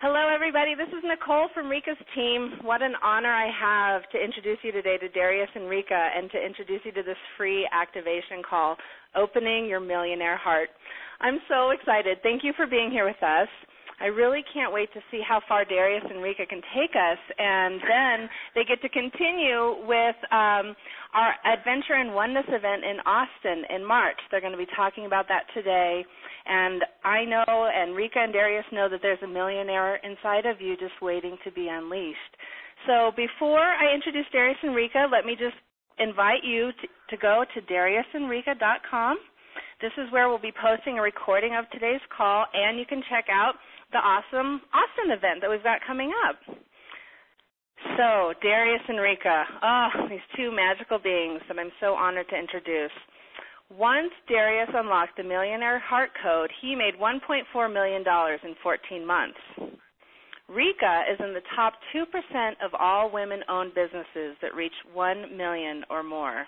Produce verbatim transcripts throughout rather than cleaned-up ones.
Hello, everybody. This is Nicole from Rika's team. What an honor I have to introduce you today to Darius and Rika and to introduce you to this free activation call, Opening Your Millionaire Heart. I'm so excited. Thank you for being here with us. I really can't wait to see how far Darius and Rika can take us, and then they get to continue with um, our Adventure in Oneness event in Austin in March. They're going to be talking about that today, and I know, and Rika and Darius know that there's a millionaire inside of you just waiting to be unleashed. So before I introduce Darius and Rika, let me just invite you to, to go to darius and rika dot com. This is where we'll be posting a recording of today's call, and you can check out the awesome Austin event that we've got coming up. So, Darius and Rika, oh, these two magical beings that I'm so honored to introduce. Once Darius unlocked the Millionaire Heart Code, he made one point four million dollars in fourteen months. Rika is in the top two percent of all women-owned businesses that reach one million dollars or more.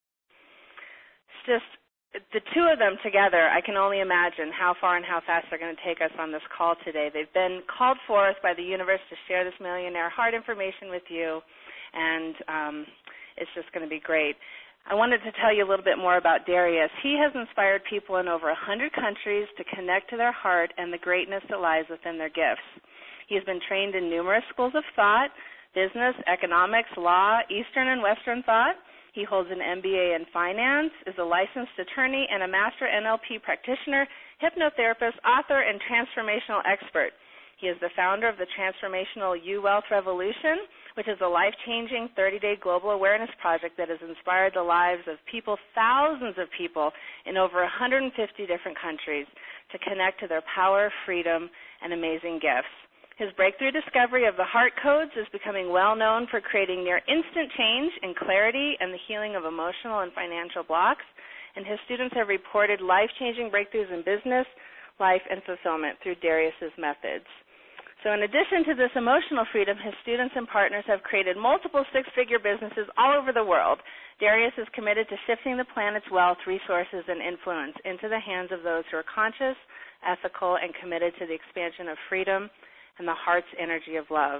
It's just the two of them together, I can only imagine how far and how fast they're going to take us on this call today. They've been called forth by the universe to share this millionaire heart information with you, and um, it's just going to be great. I wanted to tell you a little bit more about Darius. He has inspired people in over one hundred countries to connect to their heart and the greatness that lies within their gifts. He has been trained in numerous schools of thought, business, economics, law, Eastern and Western thought. He holds an M B A in finance, is a licensed attorney, and a master N L P practitioner, hypnotherapist, author, and transformational expert. He is the founder of the Transformational You Wealth Revolution, which is a life-changing thirty-day global awareness project that has inspired the lives of people, thousands of people, in over one hundred fifty different countries to connect to their power, freedom, and amazing gifts. His breakthrough discovery of the heart codes is becoming well known for creating near instant change and clarity and the healing of emotional and financial blocks, and his students have reported life-changing breakthroughs in business, life, and fulfillment through Darius's methods. So in addition to this emotional freedom, his students and partners have created multiple six-figure businesses all over the world. Darius is committed to shifting the planet's wealth, resources, and influence into the hands of those who are conscious, ethical, and committed to the expansion of freedom and the heart's energy of love.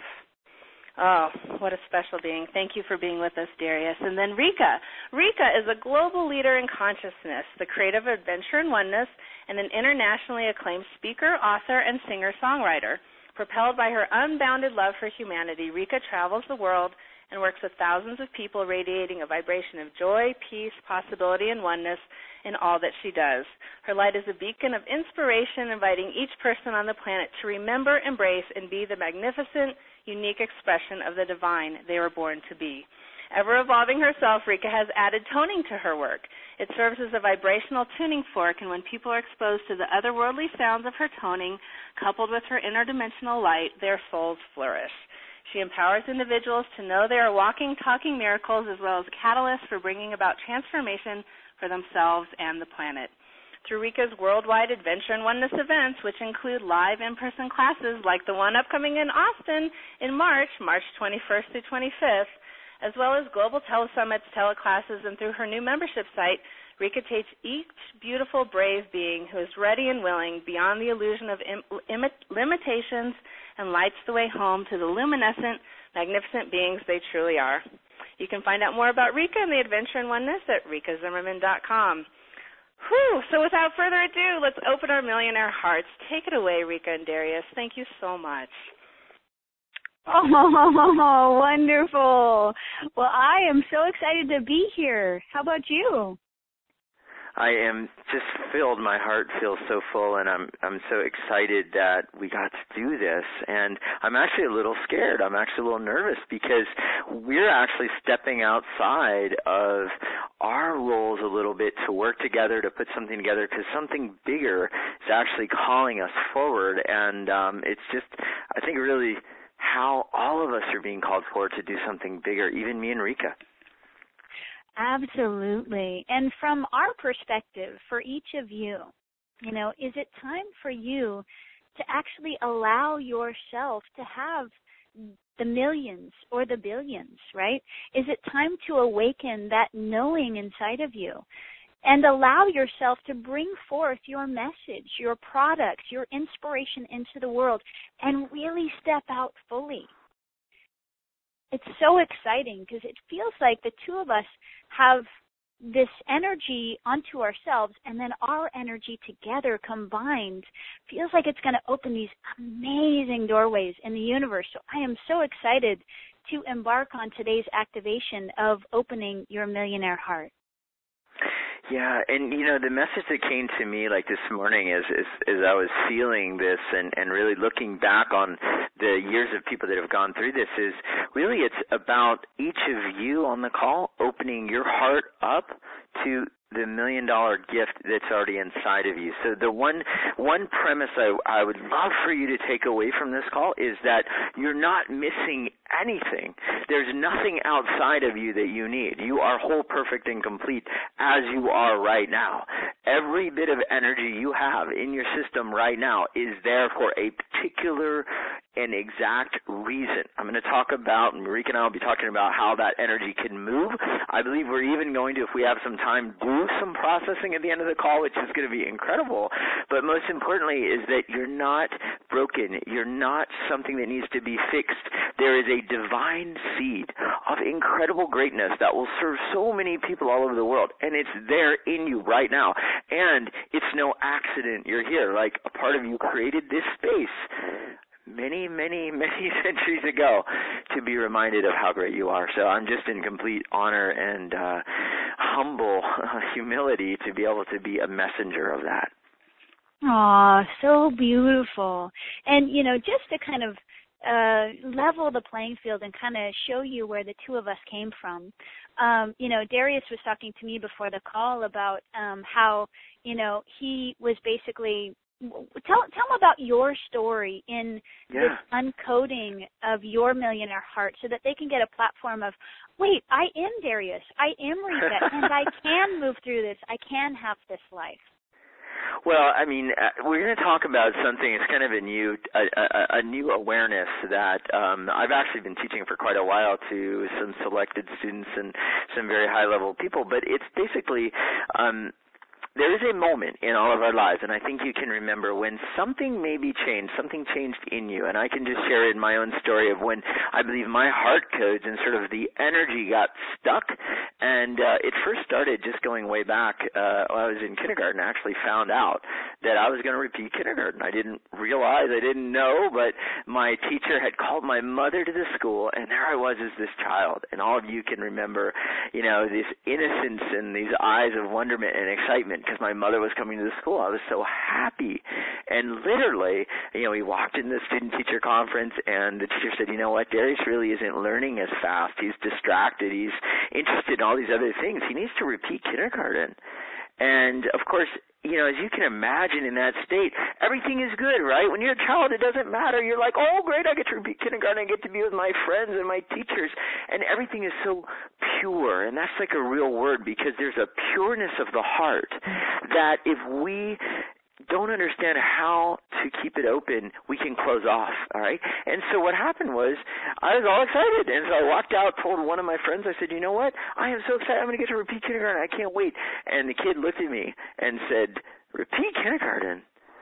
Oh, what a special being. Thank you for being with us, Darius. And then Rika. Rika is a global leader in consciousness, the creator of Adventure in Oneness, and an internationally acclaimed speaker, author, and singer-songwriter. Propelled by her unbounded love for humanity, Rika travels the world and works with thousands of people, radiating a vibration of joy, peace, possibility, and oneness in all that she does. Her light is a beacon of inspiration, inviting each person on the planet to remember, embrace, and be the magnificent, unique expression of the divine they were born to be. Ever evolving herself, Rika has added toning to her work. It serves as a vibrational tuning fork, and when people are exposed to the otherworldly sounds of her toning, coupled with her interdimensional light, their souls flourish. She empowers individuals to know they are walking, talking miracles, as well as catalysts for bringing about transformation for themselves and the planet. Through Rika's worldwide Adventure in Oneness events, which include live in-person classes like the one upcoming in Austin in March, March twenty-first through twenty-fifth, as well as global telesummits, teleclasses, and through her new membership site, Rika takes each beautiful, brave being who is ready and willing beyond the illusion of im- imi- limitations and lights the way home to the luminescent, magnificent beings they truly are. You can find out more about Rika and the Adventure in Oneness at rika zimmerman dot com. Whew, so without further ado, let's open our millionaire hearts. Take it away, Rika and Darius. Thank you so much. Oh, wonderful. Well, I am so excited to be here. How about you? I am just filled. My heart feels so full, and I'm I'm so excited that we got to do this. And I'm actually a little scared. I'm actually a little nervous because we're actually stepping outside of our roles a little bit to work together, to put something together, because something bigger is actually calling us forward. And um, it's just, I think, really how all of us are being called forward to do something bigger, even me and Rika. Absolutely. And from our perspective, for each of you, you know, is it time for you to actually allow yourself to have the millions or the billions, right? Is it time to awaken that knowing inside of you? and allow yourself to bring forth your message, your products, your inspiration into the world, and really step out fully. It's so exciting because it feels like the two of us have this energy onto ourselves, and then our energy together combined feels like it's going to open these amazing doorways in the universe. So I am so excited to embark on today's activation of opening your millionaire heart. Yeah, and you know, the message that came to me like this morning is is, is I was feeling this and, and really looking back on the years of people that have gone through this is really it's about each of you on the call opening your heart up to the million dollar gift that's already inside of you. So the one one premise I, I would love for you to take away from this call is that you're not missing anything. There's nothing outside of you that you need. You are whole, perfect, and complete as you are right now. Every bit of energy you have in your system right now is there for a particular and exact reason. I'm going to talk about, and Marika and I will be talking about how that energy can move. I believe we're even going to, if we have some time, do some processing at the end of the call, which is going to be incredible. But most importantly is that you're not broken. You're not something that needs to be fixed. There is a divine seed of incredible greatness that will serve so many people all over the world, and it's there in you right now. And it's no accident you're here. Like, a part of you created this space many, many, many centuries ago to be reminded of how great you are. So I'm just in complete honor and uh, humble uh, humility to be able to be a messenger of that. Aw, so beautiful. And, you know, just to kind of uh, level the playing field and kind of show you where the two of us came from, um, you know, Darius was talking to me before the call about um, how, you know, he was basically Tell tell them about your story in yeah. this uncoding of your millionaire heart so that they can get a platform of, wait, I am Darius, I am Rika, and I can move through this. I can have this life. Well, I mean, uh, we're going to talk about something. It's kind of a new, a, a, a new awareness that um, I've actually been teaching for quite a while to some selected students and some very high-level people. But it's basically um, there is a moment in all of our lives, and I think you can remember when something maybe changed, something changed in you. And I can just share in my own story of when I believe my heart codes and sort of the energy got stuck. And uh, it first started just going way back uh, when I was in kindergarten. I actually found out that I was going to repeat kindergarten. I didn't realize, I didn't know, but my teacher had called my mother to the school, and there I was as this child. And all of you can remember, you know, this innocence and these eyes of wonderment and excitement, because my mother was coming to the school. I was so happy. And literally, you know, we walked in the student-teacher conference, and the teacher said, you know what, Darius really isn't learning as fast. He's distracted. He's interested in all these other things. He needs to repeat kindergarten. And, of course, you know, as you can imagine in that state, everything is good, right? When you're a child, it doesn't matter. You're like, oh, great, I get to repeat kindergarten. I get to be with my friends and my teachers. And everything is so pure. And that's like a real word, because there's a pureness of the heart that if we don't understand how to keep it open, we can close off, all right? And so what happened was I was all excited. And so I walked out, told one of my friends, I said, you know what? I am so excited. I'm going to get to repeat kindergarten. I can't wait. And the kid looked at me and said, repeat kindergarten?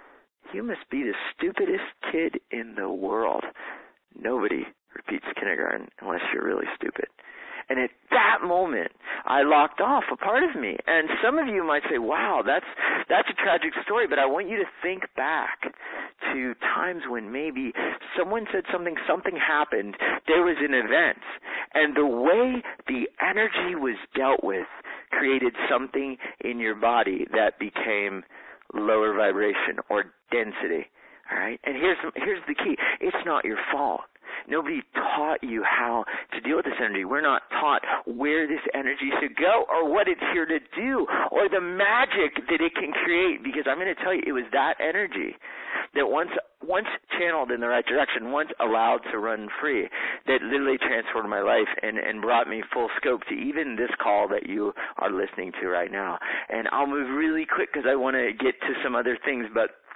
You must be the stupidest kid in the world. Nobody repeats kindergarten unless you're really stupid. And at that moment, I locked off a part of me. And some of you might say, wow, that's that's a tragic story, but I want you to think back to times when maybe someone said something, something happened, there was an event, and the way the energy was dealt with created something in your body that became lower vibration or density, all right? And here's here's the key. It's not your fault. Nobody taught you how to deal with this energy. We're not taught where this energy should go or what it's here to do or the magic that it can create, because I'm going to tell you, it was that energy that once once channeled in the right direction, once allowed to run free, that literally transformed my life and, and brought me full scope to even this call that you are listening to right now. And I'll move really quick because I want to get to some other things, but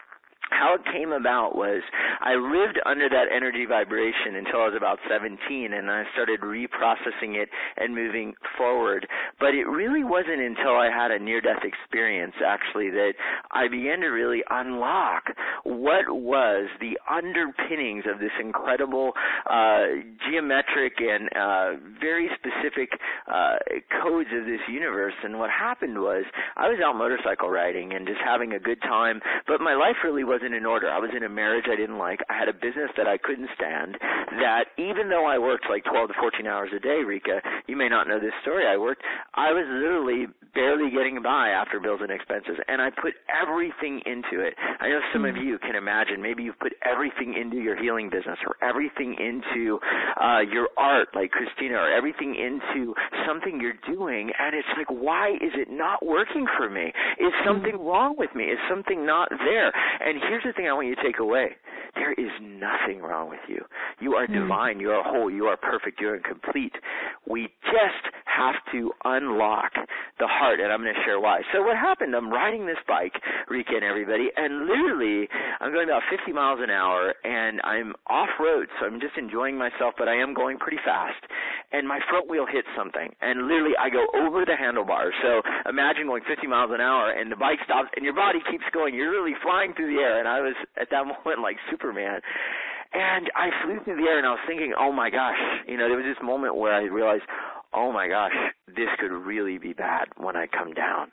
how it came about was I lived under that energy vibration until I was about seventeen, and I started reprocessing it and moving forward. But it really wasn't until I had a near-death experience, actually, that I began to really unlock what was the underpinnings of this incredible uh, geometric and uh, very specific uh, codes of this universe. And what happened was I was out motorcycle riding and just having a good time, but my life really wasn't in order. I was in a marriage I didn't like. I had a business that I couldn't stand, that even though I worked like twelve to fourteen hours a day, Rika, you may not know this story, I worked, I was literally barely getting by after bills and expenses, and I put everything into it. I know some of you can imagine, maybe you've put everything into your healing business, or everything into uh, your art, like Christina, or everything into something you're doing, and it's like, why is it not working for me? Is something wrong with me? Is something not there? And here's the thing I want you to take away. There is nothing wrong with you. You are divine. You are whole. You are perfect. You are complete. We just have to unlock the heart, and I'm going to share why. So what happened, I'm riding this bike, Rika and everybody, and literally I'm going about fifty miles an hour, and I'm off-road, so I'm just enjoying myself, but I am going pretty fast. And my front wheel hits something, and literally I go over the handlebars. So imagine going fifty miles an hour, and the bike stops, and your body keeps going. You're really flying through the air, and I was at that moment like Superman. And I flew through the air, and I was thinking, oh, my gosh. You know, there was this moment where I realized, oh, my gosh, this could really be bad when I come down.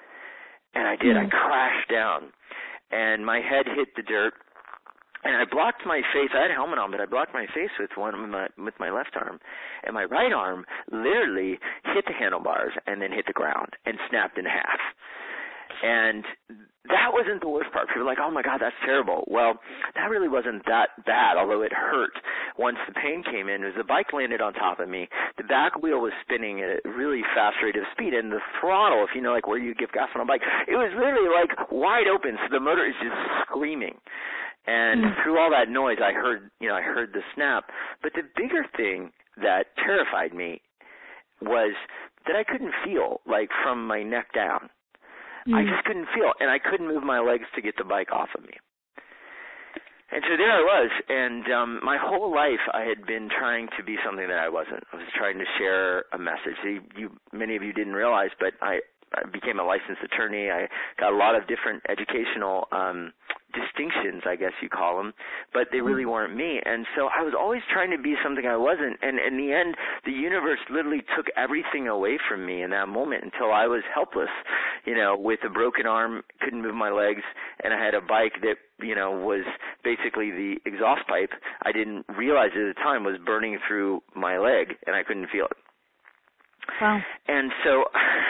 And I did. Mm-hmm. I crashed down, and my head hit the dirt. And I blocked my face. I had a helmet on, but I blocked my face with one with my, with my left arm. And my right arm literally hit the handlebars and then hit the ground and snapped in half. And that wasn't the worst part. People were like, oh, my God, that's terrible. Well, that really wasn't that bad, although it hurt once the pain came in. As the bike landed on top of me, the back wheel was spinning at a really fast rate of speed, and the throttle, if you know, like where you give gas on a bike, it was literally like wide open, so the motor is just screaming. And mm. through all that noise, I heard, you know, I heard the snap. But the bigger thing that terrified me was that I couldn't feel, like, from my neck down. Mm. I just couldn't feel, and I couldn't move my legs to get the bike off of me. And so there I was, and um, my whole life I had been trying to be something that I wasn't. I was trying to share a message. You, you many of you didn't realize, but I, I became a licensed attorney. I got a lot of different educational um, distinctions, I guess you call them, but they really weren't me. And so I was always trying to be something I wasn't. And in the end, the universe literally took everything away from me in that moment until I was helpless, you know, with a broken arm, couldn't move my legs, and I had a bike that, you know, was basically the exhaust pipe. I didn't realize at the time was burning through my leg, and I couldn't feel it. Wow. And so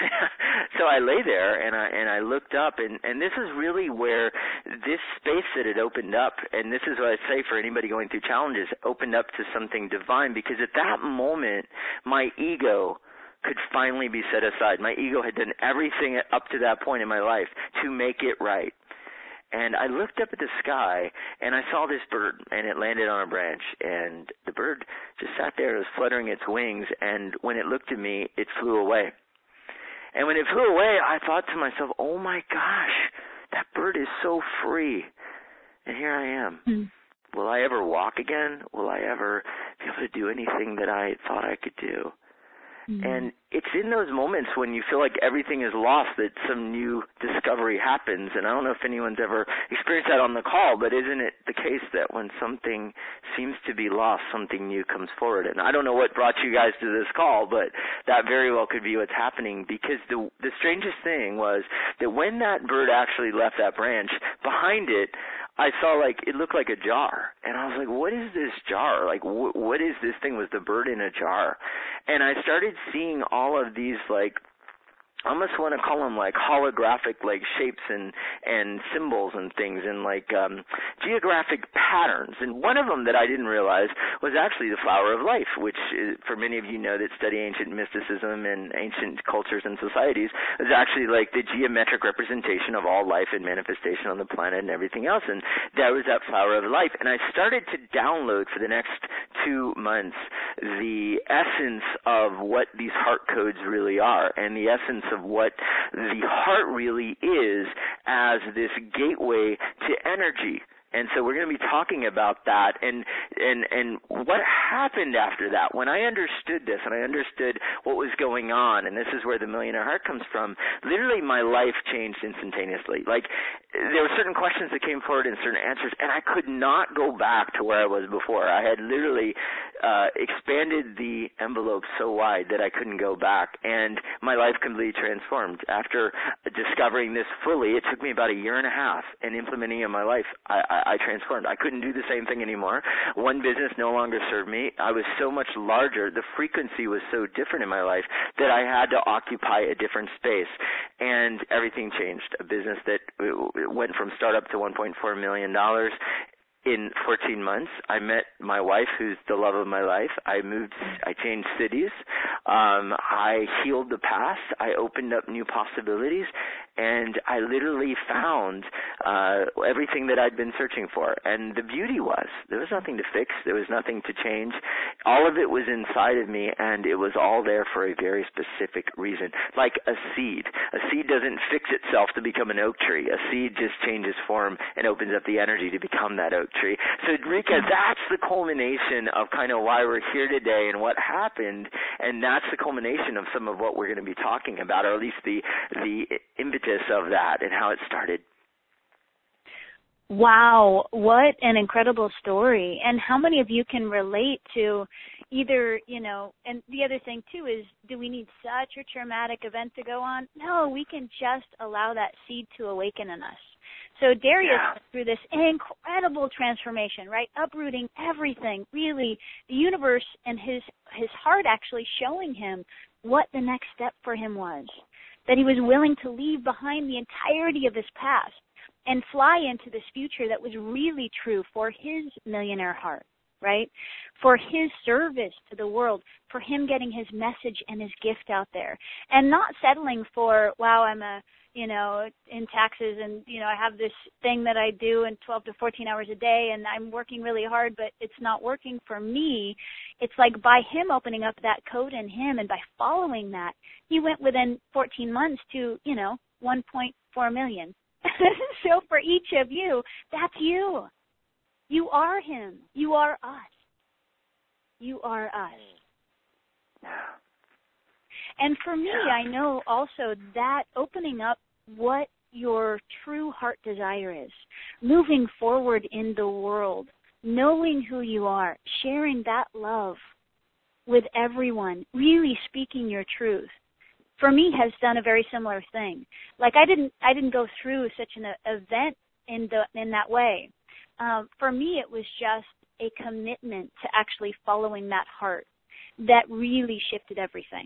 so I lay there and I and I looked up, and, and this is really where this space that had opened up, and this is what I say for anybody going through challenges, opened up to something divine, because at that moment my ego could finally be set aside. My ego had done everything up to that point in my life to make it right. And I looked up at the sky, and I saw this bird, and it landed on a branch. And the bird just sat there. It was fluttering its wings, and when it looked at me, it flew away. And when it flew away, I thought to myself, oh, my gosh, that bird is so free. And here I am. Mm. Will I ever walk again? Will I ever be able to do anything that I thought I could do? Mm-hmm. And it's in those moments when you feel like everything is lost that some new discovery happens. And I don't know if anyone's ever experienced that on the call, but isn't it the case that when something seems to be lost, something new comes forward? And I don't know what brought you guys to this call, but that very well could be what's happening, because the the strangest thing was that when that bird actually left that branch, behind it, I saw, like, it looked like a jar. And I was like, what is this jar? Like, wh- what is this thing? Was the bird in a jar? And I started seeing all of these, like, I almost want to call them like holographic, like, shapes and and symbols and things, and like um, geographic patterns. And one of them that I didn't realize was actually the flower of life, which is, for many of you know that study ancient mysticism and ancient cultures and societies, is actually like the geometric representation of all life and manifestation on the planet and everything else. And that was that flower of life. And I started to download for the next two months the essence of what these heart codes really are, and the essence of what the heart really is as this gateway to energy. And so we're going to be talking about that and, and, and what happened after that. When I understood this and I understood what was going on, and this is where the Millionaire Heart comes from, literally my life changed instantaneously. Like, there were certain questions that came forward and certain answers, and I could not go back to where I was before. I had literally uh, expanded the envelope so wide that I couldn't go back, and my life completely transformed. After discovering this fully, it took me about a year and a half, and implementing it in my life, I, I I transformed. I couldn't do the same thing anymore. One business no longer served me. I was so much larger. The frequency was so different in my life that I had to occupy a different space, and everything changed. A business that went from startup to one point four million dollars. In fourteen months, I met my wife, who's the love of my life. I moved, I changed cities. Um, I healed the past. I opened up new possibilities, and I literally found uh, everything that I'd been searching for. And the beauty was, there was nothing to fix. There was nothing to change. All of it was inside of me, and it was all there for a very specific reason. Like a seed. A seed doesn't fix itself to become an oak tree. A seed just changes form and opens up the energy to become that oak tree. So, Rika, that's the culmination of kind of why we're here today and what happened, and that's the culmination of some of what we're going to be talking about, or at least the the impetus of that and how it started. Wow, what an incredible story. And how many of you can relate to either, you know, and the other thing too is, do we need such a traumatic event to go on? No, we can just allow that seed to awaken in us. So Darius yeah. went through this incredible transformation, right? Uprooting everything, really, the universe and his his heart actually showing him what the next step for him was, that he was willing to leave behind the entirety of his past and fly into this future that was really true for his millionaire heart, right? For his service to the world, for him getting his message and his gift out there, and not settling for, wow, I'm a, you know, in taxes and, you know, I have this thing that I do in twelve to fourteen hours a day and I'm working really hard, but it's not working for me. It's like by him opening up that code in him and by following that, he went within fourteen months to, you know, one point four million. So for each of you, that's you. You are him. You are us. You are us. And for me, I know also that opening up what your true heart desire is, moving forward in the world, knowing who you are, sharing that love with everyone, really speaking your truth, for me has done a very similar thing. Like I didn't, I didn't go through such an event in the in that way. Um, for me, it was just a commitment to actually following that heart that really shifted everything.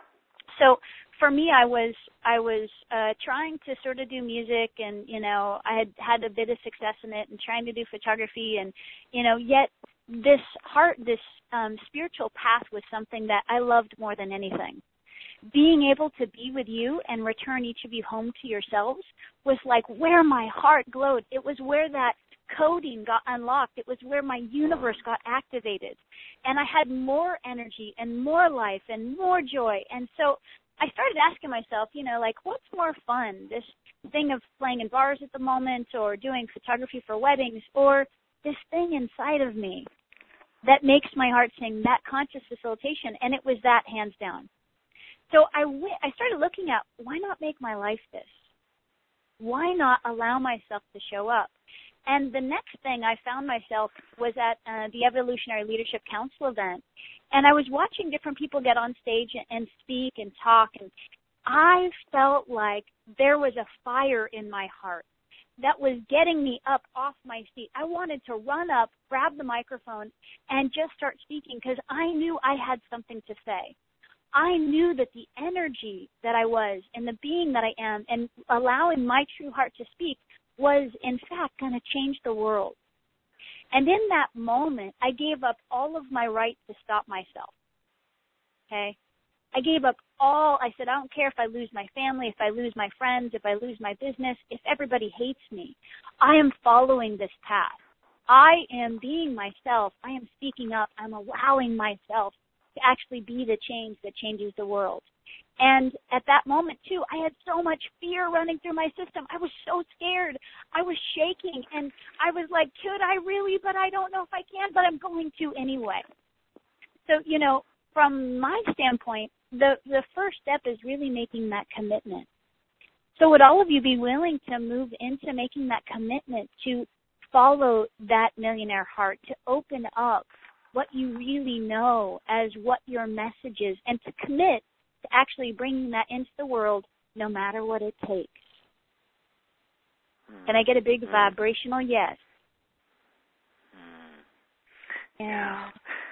So for me, I was I was uh, trying to sort of do music, and you know, I had had a bit of success in it, and trying to do photography, and you know, yet this heart, this um, spiritual path was something that I loved more than anything. Being able to be with you and return each of you home to yourselves was like where my heart glowed. It was where that coding got unlocked. It was where my universe got activated. And I had more energy and more life and more joy. And so I started asking myself, you know, like, what's more fun? This thing of playing in bars at the moment, or doing photography for weddings, or this thing inside of me that makes my heart sing, that conscious facilitation? And it was that, hands down. So I, w- I started looking at, why not make my life this? Why not allow myself to show up? And the next thing I found myself was at uh, the Evolutionary Leadership Council event, and I was watching different people get on stage and speak and talk, and I felt like there was a fire in my heart that was getting me up off my seat. I wanted to run up, grab the microphone, and just start speaking because I knew I had something to say. I knew that the energy that I was and the being that I am and allowing my true heart to speak was, in fact, going to change the world. And in that moment, I gave up all of my right to stop myself, okay? I gave up all. I said, I don't care if I lose my family, if I lose my friends, if I lose my business, if everybody hates me. I am following this path. I am being myself. I am speaking up. I'm allowing myself to actually be the change that changes the world. And at that moment, too, I had so much fear running through my system. I was so scared. I was shaking, and I was like, could I really? But I don't know if I can, but I'm going to anyway. So, you know, from my standpoint, the, the first step is really making that commitment. So would all of you be willing to move into making that commitment to follow that millionaire heart, to open up what you really know as what your message is, and to commit to actually bringing that into the world no matter what it takes? Mm. Can I get a big mm. vibrational yes? Mm. Yeah.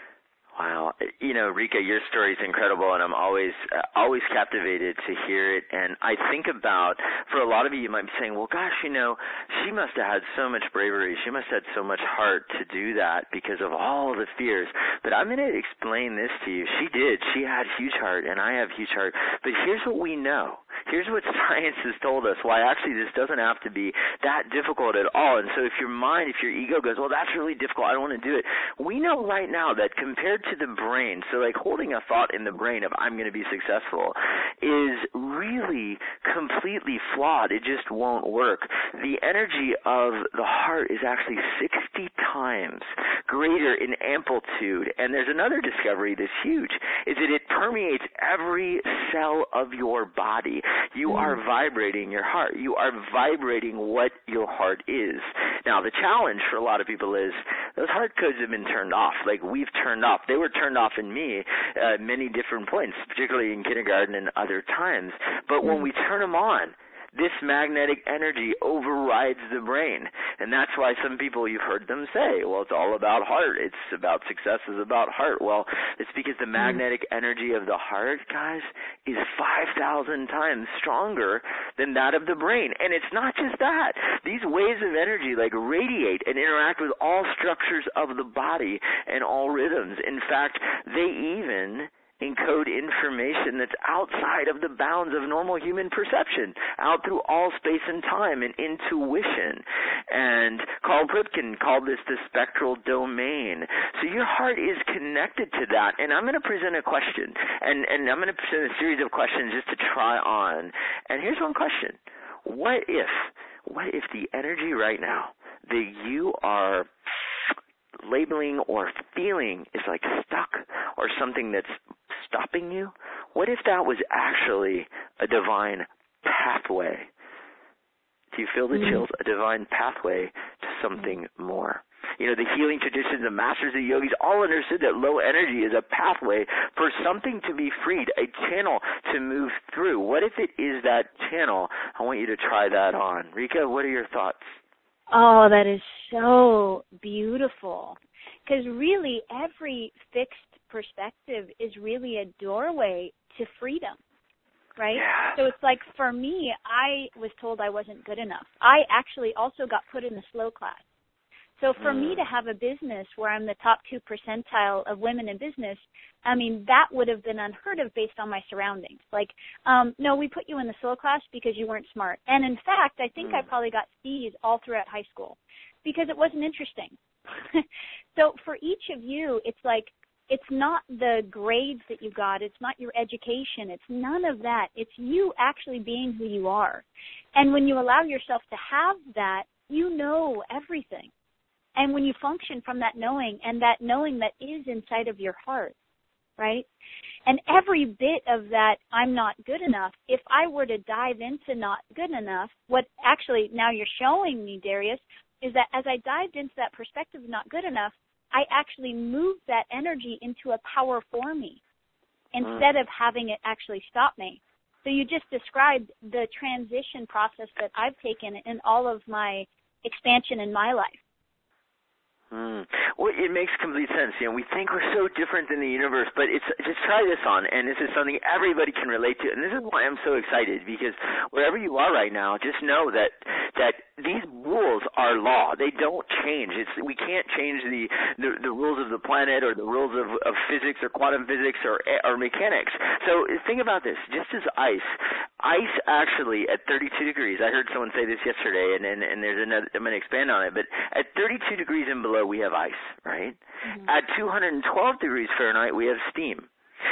Wow. You know, Rika, your story is incredible, and I'm always uh, always captivated to hear it. And I think about, for a lot of you, you might be saying, well, gosh, you know, she must have had so much bravery. She must have had so much heart to do that because of all the fears. But I'm going to explain this to you. She did. She had huge heart, and I have huge heart. But here's what we know. Here's what science has told us, why actually this doesn't have to be that difficult at all. And so if your mind, if your ego goes, well, that's really difficult, I don't want to do it, we know right now that compared to the brain, so like holding a thought in the brain of I'm going to be successful is really completely flawed. It just won't work. The energy of the heart is actually sixty times greater in amplitude. And there's another discovery that's huge, is that it permeates every cell of your body. You mm. are vibrating your heart. You are vibrating what your heart is. Now, the challenge for a lot of people is those heart codes have been turned off. Like, we've turned off. They were turned off in me at uh, many different points, particularly in kindergarten and other times. But mm. when we turn them on, this magnetic energy overrides the brain. And that's why some people, you've heard them say, well, it's all about heart. It's about success is about heart. Well, it's because the magnetic energy of the heart, guys, is five thousand times stronger than that of the brain. And it's not just that. These waves of energy, like, radiate and interact with all structures of the body and all rhythms. In fact, they even encode information that's outside of the bounds of normal human perception, out through all space and time and intuition. And Carl Pripken called this the spectral domain. So your heart is connected to that. And I'm going to present a question, and, and I'm going to present a series of questions just to try on. And here's one question. What if, what if the energy right now that you are labeling or feeling is like stuck or something that's stopping you? What if that was actually a divine pathway? Do you feel the mm. chills? A divine pathway to something more. You know, the healing traditions, the masters, the yogis, all understood that low energy is a pathway for something to be freed, a channel to move through. What if it is that channel? I want you to try that on. Rika, what are your thoughts? Oh, that is so beautiful. Because really, every fixed perspective is really a doorway to freedom, right? Yeah. So it's like, for me, I was told I wasn't good enough. I actually also got put in the slow class. So for mm. me to have a business where I'm the top two percentile of women in business, I mean, that would have been unheard of based on my surroundings. Like, um, no, we put you in the slow class because you weren't smart. And in fact, I think mm. I probably got C's all throughout high school because it wasn't interesting. So for each of you, it's like, it's not the grades that you got. It's not your education. It's none of that. It's you actually being who you are. And when you allow yourself to have that, you know everything. And when you function from that knowing, and that knowing that is inside of your heart, right? And every bit of that I'm not good enough, if I were to dive into not good enough, what actually now you're showing me, Darius, is that as I dived into that perspective of not good enough, I actually moved that energy into a power for me instead of having it actually stop me. So you just described the transition process that I've taken in all of my expansion in my life. Mm. Well, it makes complete sense. You know, we think we're so different than the universe, but it's just try this on, and this is something everybody can relate to. And this is why I'm so excited, because wherever you are right now, just know that that these rules are law. They don't change. It's we can't change the the, the rules of the planet or the rules of, of physics or quantum physics or or mechanics. So think about this. Just as ice, ice actually at thirty-two degrees. I heard someone say this yesterday, and and, and there's another. I'm going to expand on it. But at thirty-two degrees and below, we have ice, right? Mm-hmm. At two hundred twelve degrees Fahrenheit, we have steam.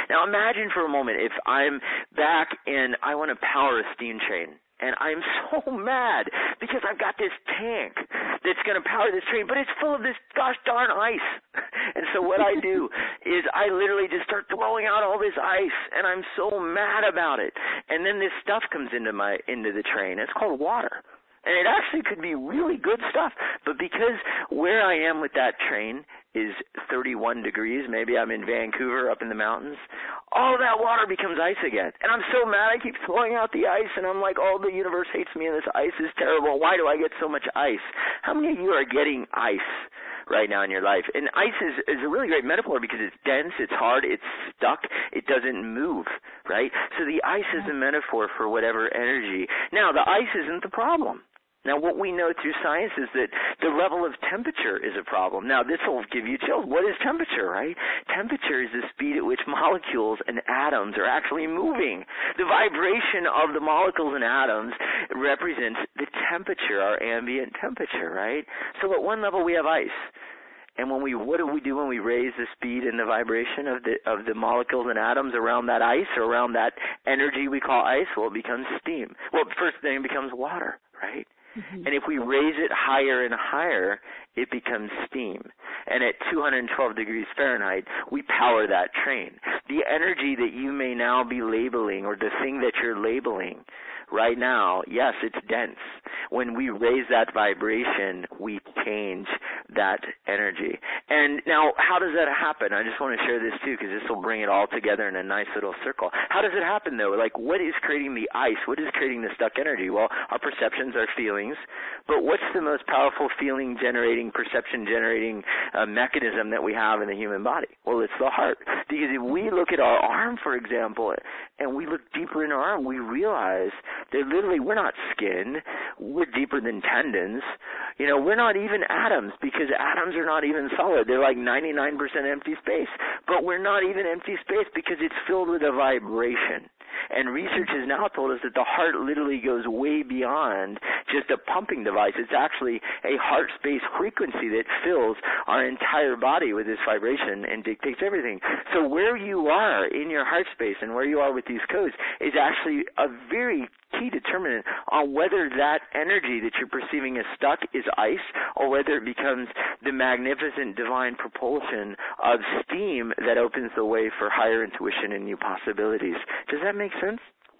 Now imagine for a moment if I'm back and I want to power a steam train. And I'm so mad because I've got this tank that's going to power this train, but it's full of this gosh darn ice. And so what I do is I literally just start throwing out all this ice, and I'm so mad about it. And then this stuff comes into my into the train. It's called water. And it actually could be really good stuff. But because where I am with that train is thirty-one degrees, maybe I'm in Vancouver up in the mountains, all that water becomes ice again. And I'm so mad I keep throwing out the ice, and I'm like, oh, the universe hates me and this ice is terrible. Why do I get so much ice? How many of you are getting ice right now in your life? And ice is, is a really great metaphor because it's dense, it's hard, it's stuck, it doesn't move, right? So the ice is a metaphor for whatever energy. Now, the ice isn't the problem. Now, what we know through science is that the level of temperature is a problem. Now, this will give you chills. What is temperature, right? Temperature is the speed at which molecules and atoms are actually moving. The vibration of the molecules and atoms represents the temperature, our ambient temperature, right? So at one level, we have ice. And when we, what do we do when we raise the speed and the vibration of the of the molecules and atoms around that ice or around that energy we call ice? Well, it becomes steam. Well, first thing it becomes water, right? Mm-hmm. And if we raise it higher and higher, it becomes steam. And at two hundred twelve degrees Fahrenheit, we power that train. The energy that you may now be labeling, or the thing that you're labeling right now, yes, it's dense. When we raise that vibration, we change that energy. And now, how does that happen? I just want to share this too, because this will bring it all together in a nice little circle. How does it happen, though? Like, what is creating the ice? What is creating the stuck energy? Well, our perceptions, our feelings. But what's the most powerful feeling-generating, perception-generating uh, mechanism that we have in the human body? Well, it's the heart. Because if we look at our arm, for example, and we look deeper in our arm, we realize that literally we're not skin. We're deeper than tendons. You know, we're not even atoms, because atoms are not even solid. They're like ninety-nine percent empty space. But we're not even empty space because it's filled with a vibration. And research has now told us that the heart literally goes way beyond just a pumping device. It's actually a heart space frequency that fills our entire body with this vibration and dictates everything. So where you are in your heart space and where you are with these codes is actually a very key determinant on whether that energy that you're perceiving as stuck is ice, or whether it becomes the magnificent divine propulsion of steam that opens the way for higher intuition and new possibilities. Does that make sense?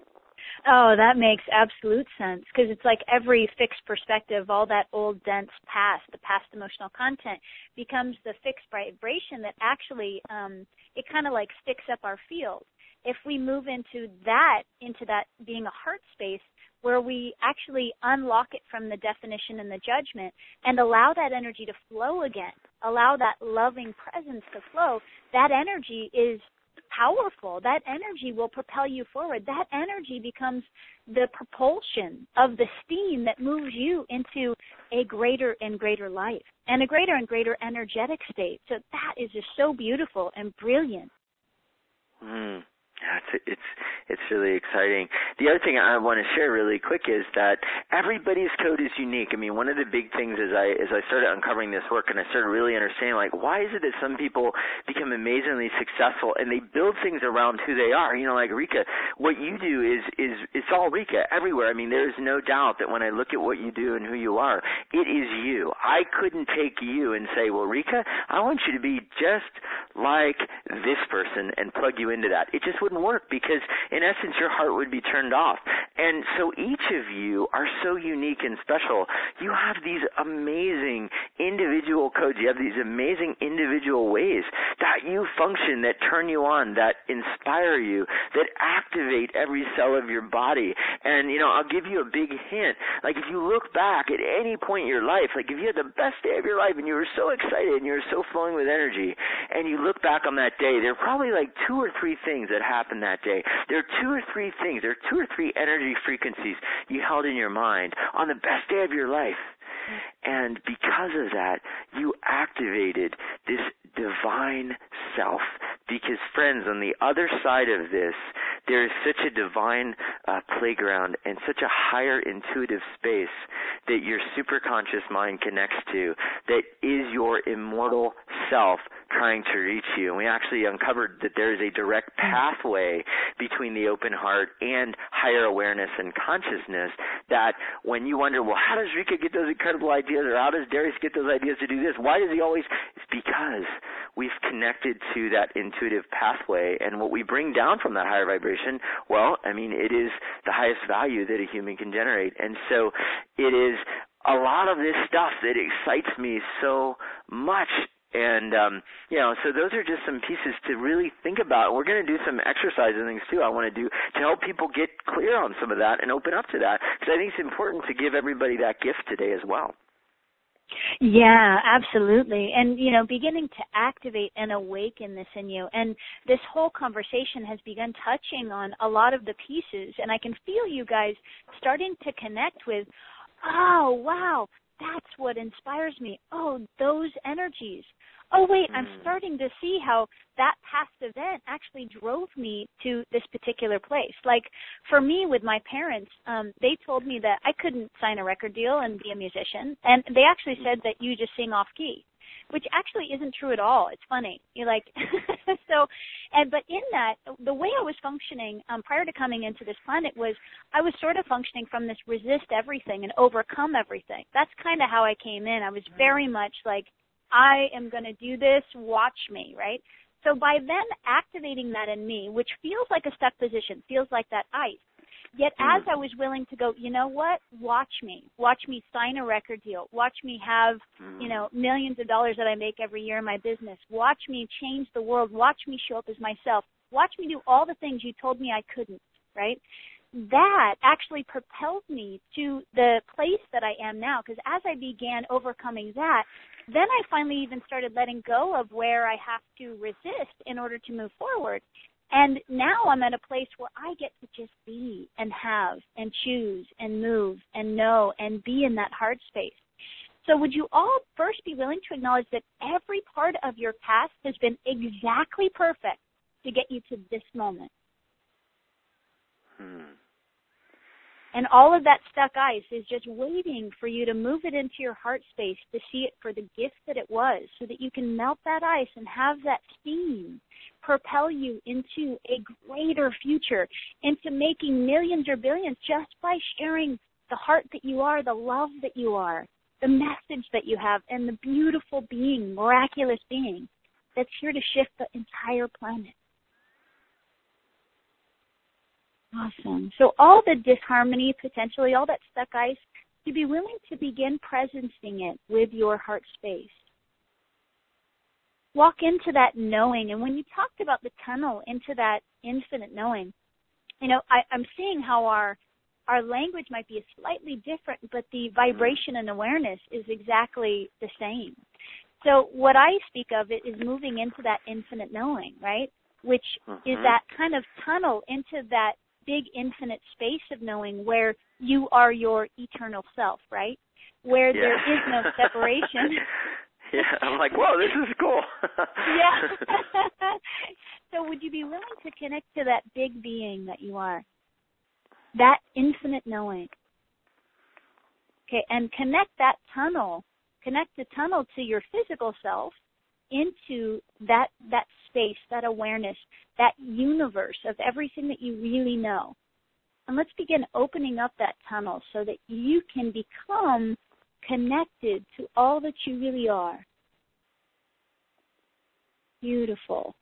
Oh, that makes absolute sense, because it's like every fixed perspective, all that old dense past, the past emotional content, becomes the fixed vibration that actually, um, it kind of like sticks up our field. If we move into that, into that being a heart space, where we actually unlock it from the definition and the judgment and allow that energy to flow again, allow that loving presence to flow, that energy is powerful. That energy will propel you forward. That energy becomes the propulsion of the steam that moves you into a greater and greater life and a greater and greater energetic state. So that is just so beautiful and brilliant. Mm. Yeah, it's, it's it's really exciting. The other thing I want to share really quick is that everybody's code is unique. I mean, one of the big things as I as I started uncovering this work and I started really understanding, like, why is it that some people become amazingly successful and they build things around who they are? You know, like Rika, what you do is is it's all Rika everywhere. I mean, there is no doubt that when I look at what you do and who you are, it is you. I couldn't take you and say, well, Rika, I want you to be just like this person and plug you into that. It just wouldn't work, because in essence your heart would be turned off. And so each of you are so unique and special. You have these amazing individual codes. You have these amazing individual ways that you function, that turn you on, that inspire you, that activate every cell of your body. And, you know, I'll give you a big hint. Like, if you look back at any point in your life, like if you had the best day of your life and you were so excited and you were so flowing with energy, and you look back on that day, there are probably like two or three things that happened that day. There are two or three things, there are two or three energy frequencies you held in your mind on the best day of your life. And because of that, you activated this divine self. Because, friends, on the other side of this, there is such a divine uh, playground and such a higher intuitive space that your superconscious mind connects to, that is your immortal self trying to reach you. And we actually uncovered that there is a direct pathway between the open heart and higher awareness and consciousness, that when you wonder, well, how does Rika get those incredible ideas, or how does Darius get those ideas to do this? Why does he always? It's because we've connected to that intuitive pathway, and what we bring down from that higher vibration, well, I mean, it is the highest value that a human can generate. And so it is a lot of this stuff that excites me so much. And, um, you know, so those are just some pieces to really think about. We're going to do some exercise and things, too, I want to do to help people get clear on some of that and open up to that, because I think it's important to give everybody that gift today as well. Yeah, absolutely. And, you know, beginning to activate and awaken this in you. And this whole conversation has begun touching on a lot of the pieces, and I can feel you guys starting to connect with, oh, wow, that's what inspires me. Oh, those energies. Oh, wait, I'm starting to see how that past event actually drove me to this particular place. Like, for me, with my parents, um, they told me that I couldn't sign a record deal and be a musician. And they actually said that you just sing off key, which actually isn't true at all. It's funny. You're like, so, and but in that, the way I was functioning um, prior to coming into this planet was I was sort of functioning from this resist everything and overcome everything. That's kind of how I came in. I was very much like, I am going to do this, watch me, right? So by then activating that in me, which feels like a stuck position, feels like that ice, yet as I was willing to go, you know what, watch me, watch me sign a record deal, watch me have, you know, millions of dollars that I make every year in my business, watch me change the world, watch me show up as myself, watch me do all the things you told me I couldn't, right? That actually propelled me to the place that I am now, because as I began overcoming that, then I finally even started letting go of where I have to resist in order to move forward. And now I'm at a place where I get to just be and have and choose and move and know and be in that heart space. So would you all first be willing to acknowledge that every part of your past has been exactly perfect to get you to this moment? Hmm. And all of that stuck ice is just waiting for you to move it into your heart space to see it for the gift that it was, so that you can melt that ice and have that steam propel you into a greater future, into making millions or billions just by sharing the heart that you are, the love that you are, the message that you have, and the beautiful being, miraculous being that's here to shift the entire planet. Awesome. So all the disharmony, potentially, all that stuck ice, to be willing to begin presencing it with your heart space. Walk into that knowing. And when you talked about the tunnel into that infinite knowing, you know, I, I'm seeing how our our language might be slightly different, but the vibration and awareness is exactly the same. So what I speak of it is moving into that infinite knowing, right, which uh-huh. is that kind of tunnel into that big infinite space of knowing where you are your eternal self, right? Where yeah. there is no separation. Yeah, I'm like, whoa, this is cool. Yeah. So would you be willing to connect to that big being that you are? That infinite knowing. Okay, and connect that tunnel, connect the tunnel to your physical self, into that that space, that awareness, that universe of everything that you really know. And let's begin opening up that tunnel so that you can become connected to all that you really are. Beautiful.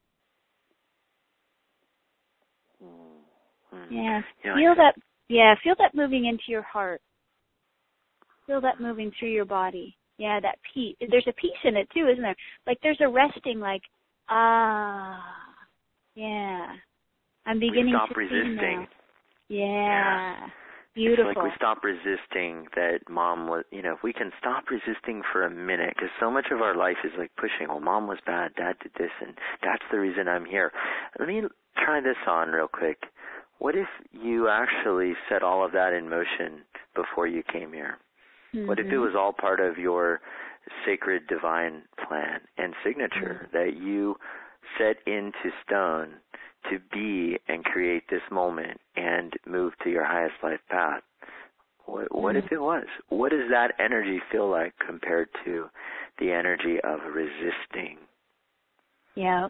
Yeah, feel that. Yeah, feel that moving into your heart. Feel that moving through your body. Yeah, that peace. There's a peace in it too, isn't there? Like there's a resting, like, ah, yeah. I'm beginning we stop to resisting. see now. Yeah, yeah. Beautiful. It's like we stop resisting that mom was, you know, if we can stop resisting for a minute, because so much of our life is like pushing, oh, mom was bad, dad did this, and that's the reason I'm here. Let me try this on real quick. What if you actually set all of that in motion before you came here? Mm-hmm. What if it was all part of your sacred divine plan and signature mm-hmm. that you set into stone to be and create this moment and move to your highest life path? What, what mm-hmm. if it was? What does that energy feel like compared to the energy of resisting Yeah.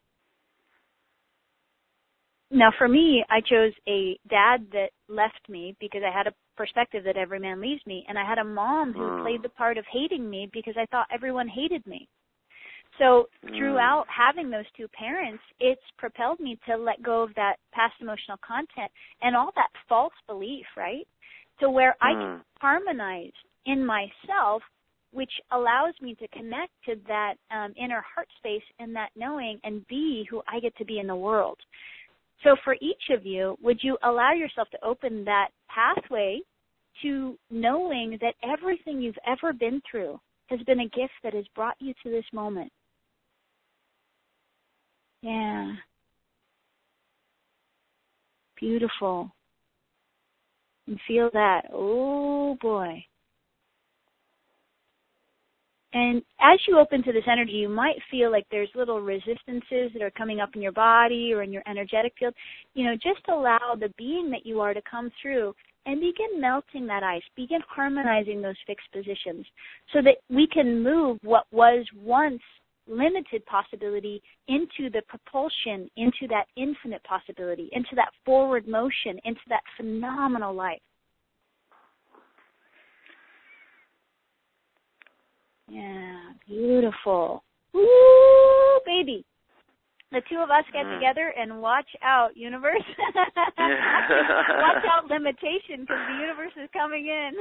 Now, for me, I chose a dad that left me because I had a perspective that every man leaves me, and I had a mom who mm. played the part of hating me because I thought everyone hated me. So throughout mm. having those two parents, it's propelled me to let go of that past emotional content and all that false belief, right, to where mm. I can harmonize in myself, which allows me to connect to that um, inner heart space and that knowing and be who I get to be in the world. So for each of you, would you allow yourself to open that pathway to knowing that everything you've ever been through has been a gift that has brought you to this moment? Yeah. Beautiful. And feel that. Oh, boy. And as you open to this energy, you might feel like there's little resistances that are coming up in your body or in your energetic field. You know, just allow the being that you are to come through and begin melting that ice, begin harmonizing those fixed positions so that we can move what was once limited possibility into the propulsion, into that infinite possibility, into that forward motion, into that phenomenal life. Yeah, beautiful. Woo, baby. The two of us get mm. together and watch out, universe. Watch out, limitation, because the universe is coming in.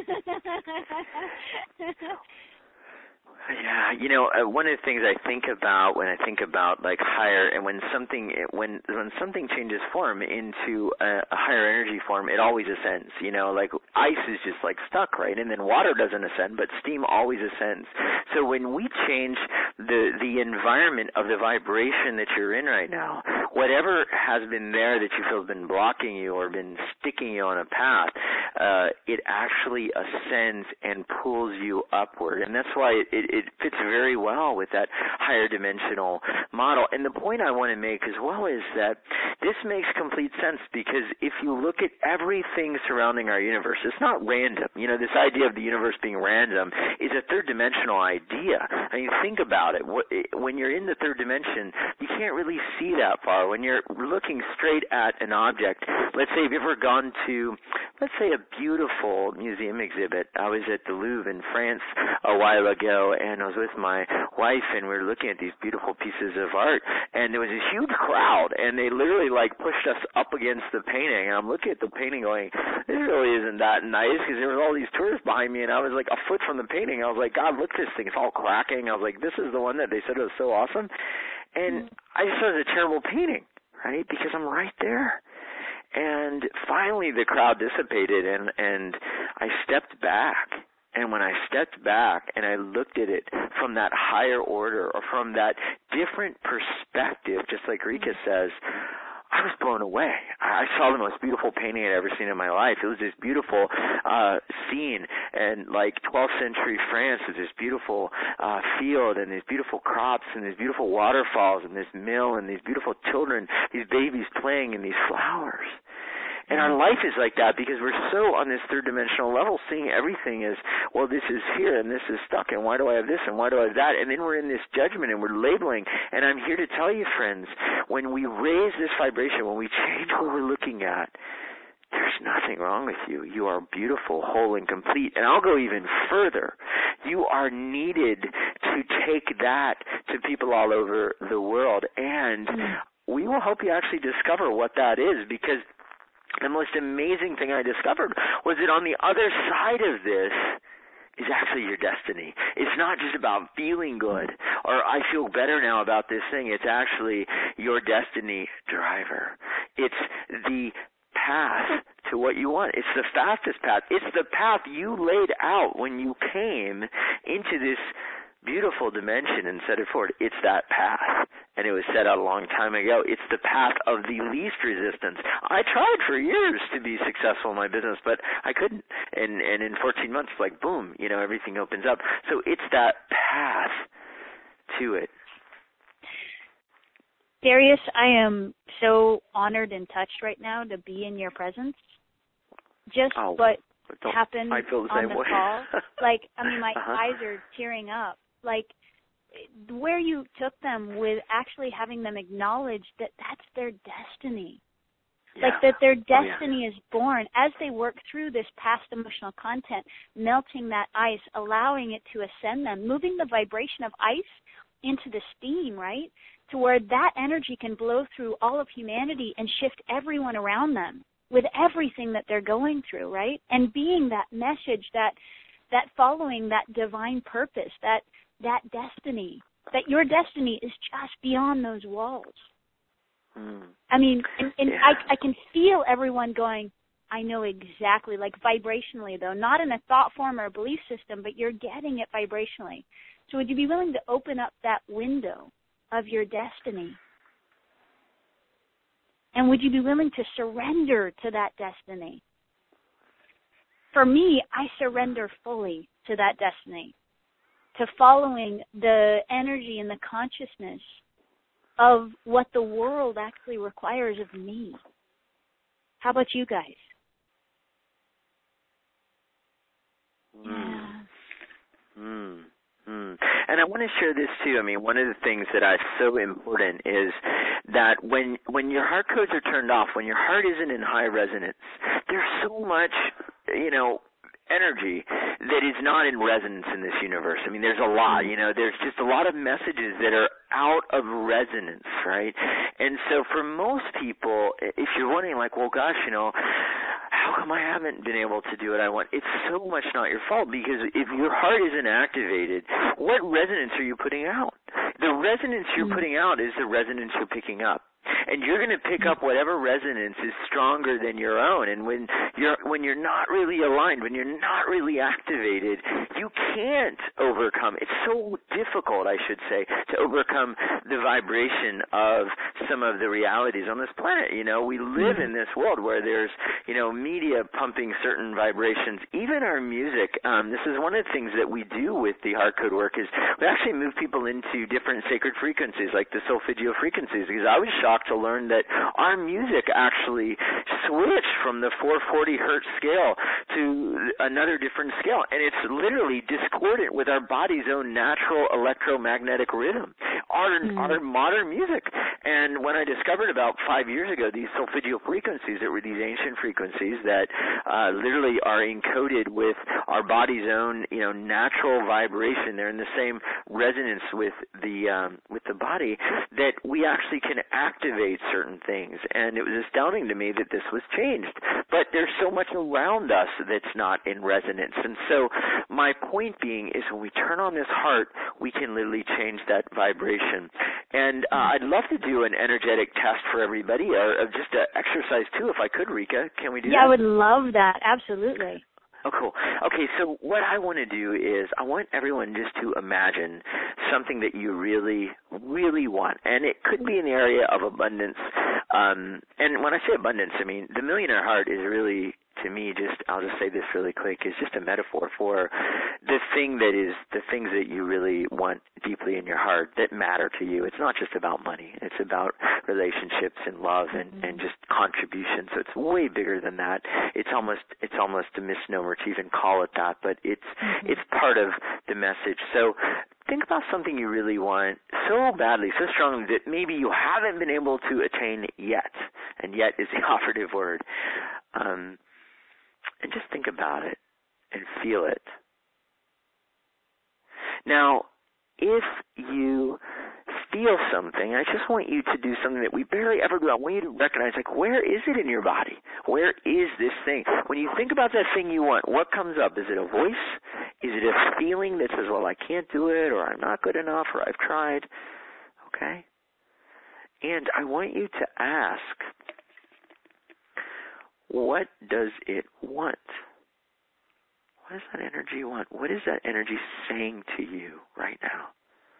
Yeah, you know, uh, one of the things I think about when I think about like higher, and when something when when something changes form into a, a higher energy form, it always ascends. You know, like ice is just like stuck, right? And then water doesn't ascend, but steam always ascends. So when we change the the environment of the vibration that you're in right now, whatever has been there that you feel has been blocking you or been sticking you on a path, uh, it actually ascends and pulls you upward, and that's why it, it, it fits very well with that higher dimensional model. And the point I want to make as well is that this makes complete sense, because if you look at everything surrounding our universe, it's not random. You know, this idea of the universe being random is a third dimensional idea. I mean, think about it. When you're in the third dimension, you can't really see that far. When you're looking straight at an object, let's say, have you ever gone to, let's say, a beautiful museum exhibit? I was at the Louvre in France a while ago, and I was with my wife, and we were looking at these beautiful pieces of art, and there was a huge crowd, and they literally, like, pushed us up against the painting, and I'm looking at the painting going, this really isn't that nice, because there was all these tourists behind me, and I was, like, a foot from the painting. I was like, God, look at this thing. It's all cracking. I was like, this is the one that they said was so awesome. And I just thought it was a terrible painting, right, because I'm right there. And finally the crowd dissipated, and, and I stepped back. And when I stepped back and I looked at it from that higher order, or from that different perspective, just like Rika says, I was blown away. I saw the most beautiful painting I'd ever seen in my life. It was this beautiful uh, scene in like twelfth century France, with this beautiful uh, field and these beautiful crops and these beautiful waterfalls and this mill and these beautiful children, these babies playing in these flowers. And our life is like that, because we're so on this third dimensional level, seeing everything as, well, this is here and this is stuck, and why do I have this and why do I have that? And then we're in this judgment and we're labeling. And I'm here to tell you, friends, when we raise this vibration, when we change what we're looking at, there's nothing wrong with you. You are beautiful, whole, and complete. And I'll go even further. You are needed to take that to people all over the world. And we will help you actually discover what that is, because the most amazing thing I discovered was that on the other side of this is actually your destiny. It's not just about feeling good or I feel better now about this thing. It's actually your destiny driver. It's the path to what you want. It's the fastest path. It's the path you laid out when you came into this beautiful dimension and set it forward. It's that path, and it was set out a long time ago. It's the path of the least resistance. I tried for years to be successful in my business, but I couldn't. And and in fourteen months, like boom, you know, everything opens up. So it's that path to it. Darius, I am so honored and touched right now to be in your presence. Just oh, what happened I feel the on same the way. call, like, I mean, my uh-huh. eyes are tearing up. Like, where you took them with actually having them acknowledge that that's their destiny. Yeah. Like that their destiny oh, yeah. is born as they work through this past emotional content, melting that ice, allowing it to ascend them, moving the vibration of ice into the steam, right? To where that energy can blow through all of humanity and shift everyone around them with everything that they're going through, right? And being that message, that that following that divine purpose, that that destiny, that your destiny is just beyond those walls. Mm. I mean, and, and yeah. I, I can feel everyone going, I know exactly, like vibrationally though, not in a thought form or a belief system, but you're getting it vibrationally. So would you be willing to open up that window of your destiny? And would you be willing to surrender to that destiny? For me, I surrender fully to that destiny, to following the energy and the consciousness of what the world actually requires of me. How about you guys? Mm. Yeah. Mm. Mm. And I want to share this too. I mean, one of the things that is so important is that when when your heart codes are turned off, when your heart isn't in high resonance, there's so much, you know, energy that is not in resonance in this universe. I mean, there's a lot, you know, there's just a lot of messages that are out of resonance, right? And so for most people, if you're wondering like, well, gosh, you know, how come I haven't been able to do what I want? It's so much not your fault, because if your heart isn't activated, what resonance are you putting out? The resonance you're putting out is the resonance you're picking up. And you're going to pick up whatever resonance is stronger than your own. And when you're when you're not really aligned, when you're not really activated, you can't overcome. It's so difficult, I should say, to overcome the vibration of some of the realities on this planet. You know, we live in this world where there's, you know, media pumping certain vibrations. Even our music. Um, this is one of the things that we do with the heart code work is we actually move people into different sacred frequencies, like the solfeggio frequencies, because I was shocked to learn that our music actually switched from the four forty hertz scale to another different scale, and it's literally discordant with our body's own natural electromagnetic rhythm, our, mm. our modern music. And when I discovered about five years ago these solfeggio frequencies, that were these ancient frequencies that uh, literally are encoded with our body's own, you know, natural vibration, they're in the same resonance with the um, with the body, that we actually can activate certain things. And it was astounding to me that this was changed. But there's so much around us that's not in resonance. And so my point being is when we turn on this heart, we can literally change that vibration. And uh, I'd love to do an energetic test for everybody, or, or just an exercise too, if I could, Rika. Can we do yeah, that? Yeah, I would love that. Absolutely. Oh, cool. Okay, so what I want to do is I want everyone just to imagine something that you really, really want. And it could be in the area of abundance. Um, and when I say abundance, I mean the millionaire heart is really, to me, just, I'll just say this really quick, is just a metaphor for the thing that is, the things that you really want deeply in your heart that matter to you. It's not just about money. It's about relationships and love and, mm-hmm. and just contribution. So it's way bigger than that. It's almost, it's almost a misnomer to even call it that, but it's, mm-hmm. it's part of the message. So think about something you really want so badly, so strongly that maybe you haven't been able to attain yet, and yet is the operative word. Um, And just think about it and feel it. Now, if you feel something, I just want you to do something that we barely ever do. I want you to recognize, like, where is it in your body? Where is this thing? When you think about that thing you want, what comes up? Is it a voice? Is it a feeling that says, well, I can't do it, or I'm not good enough, or I've tried? Okay? And I want you to ask, what does it want? What does that energy want? What is that energy saying to you right now?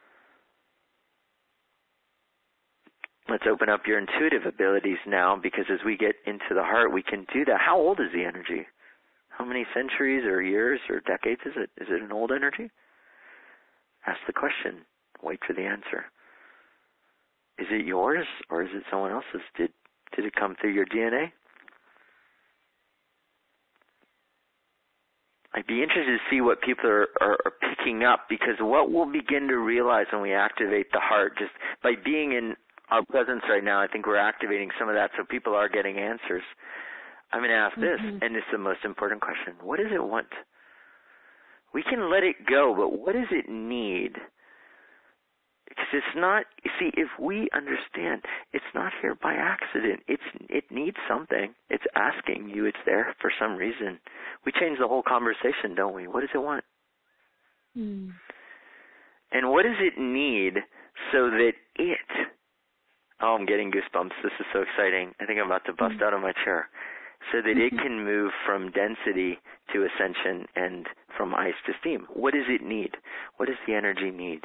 Let's open up your intuitive abilities now, because as we get into the heart, we can do that. How old is the energy? How many centuries or years or decades is it? Is it an old energy? Ask the question. Wait for the answer. Is it yours or is it someone else's? Did, did it come through your D N A? I'd be interested to see what people are, are, are picking up, because what we'll begin to realize when we activate the heart, just by being in our presence right now, I think we're activating some of that, so people are getting answers. I'm going to ask this, mm-hmm. and this is the most important question. What does it want? We can let it go, but what does it need? Because it's not, you see, if we understand, it's not here by accident. It's It needs something. It's asking you. It's there for some reason. We change the whole conversation, don't we? What does it want? Mm. And what does it need so that it, oh, I'm getting goosebumps. This is so exciting. I think I'm about to bust mm. out of my chair. So that it can move from density to ascension and from ice to steam. What does it need? What does the energy need?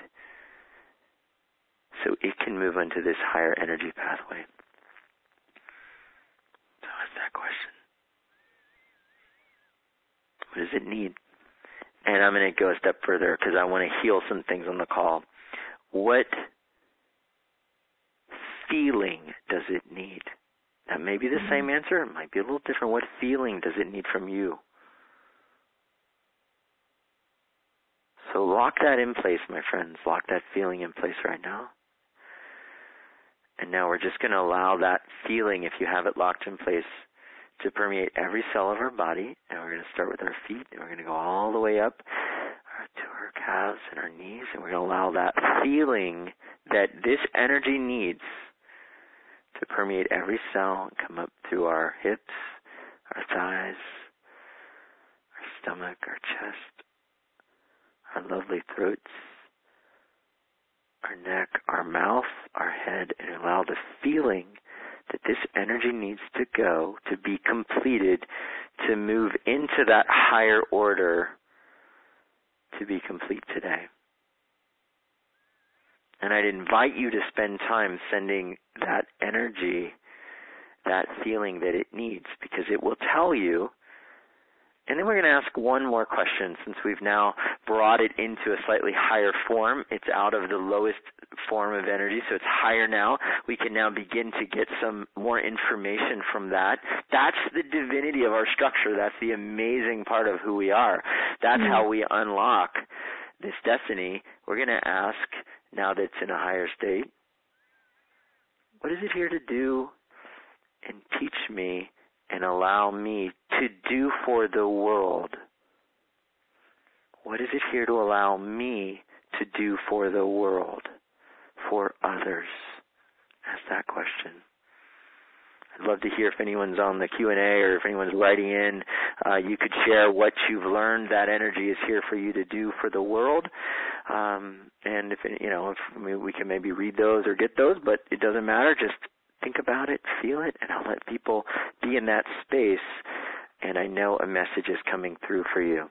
So it can move into this higher energy pathway. So ask that question. What does it need? And I'm going to go a step further because I want to heal some things on the call. What feeling does it need? That may be the mm-hmm. same answer. It might be a little different. What feeling does it need from you? So lock that in place, my friends. Lock that feeling in place right now. And now we're just going to allow that feeling, if you have it locked in place, to permeate every cell of our body. And we're going to start with our feet, and we're going to go all the way up to our calves and our knees. And we're going to allow that feeling that this energy needs to permeate every cell and come up through our hips, our thighs, our stomach, our chest, our lovely throats, our neck, our mouth, our head, and allow the feeling that this energy needs to go, to be completed, to move into that higher order, to be complete today. And I'd invite you to spend time sending that energy, that feeling that it needs, because it will tell you. And then we're going to ask one more question, since we've now brought it into a slightly higher form. It's out of the lowest form of energy, so it's higher now. We can now begin to get some more information from that. That's the divinity of our structure. That's the amazing part of who we are. That's mm-hmm. how we unlock this destiny. We're going to ask, now that it's in a higher state, what is it here to do and teach me and allow me to do for the world? What is it here to allow me to do for the world, for others? Ask that question. I'd love to hear if anyone's on the Q and A or if anyone's writing in. Uh, you could share what you've learned that energy is here for you to do for the world. Um, and if you know, if I mean, we can maybe read those or get those, but it doesn't matter. Just think about it, feel it, and I'll let people be in that space. And I know a message is coming through for you.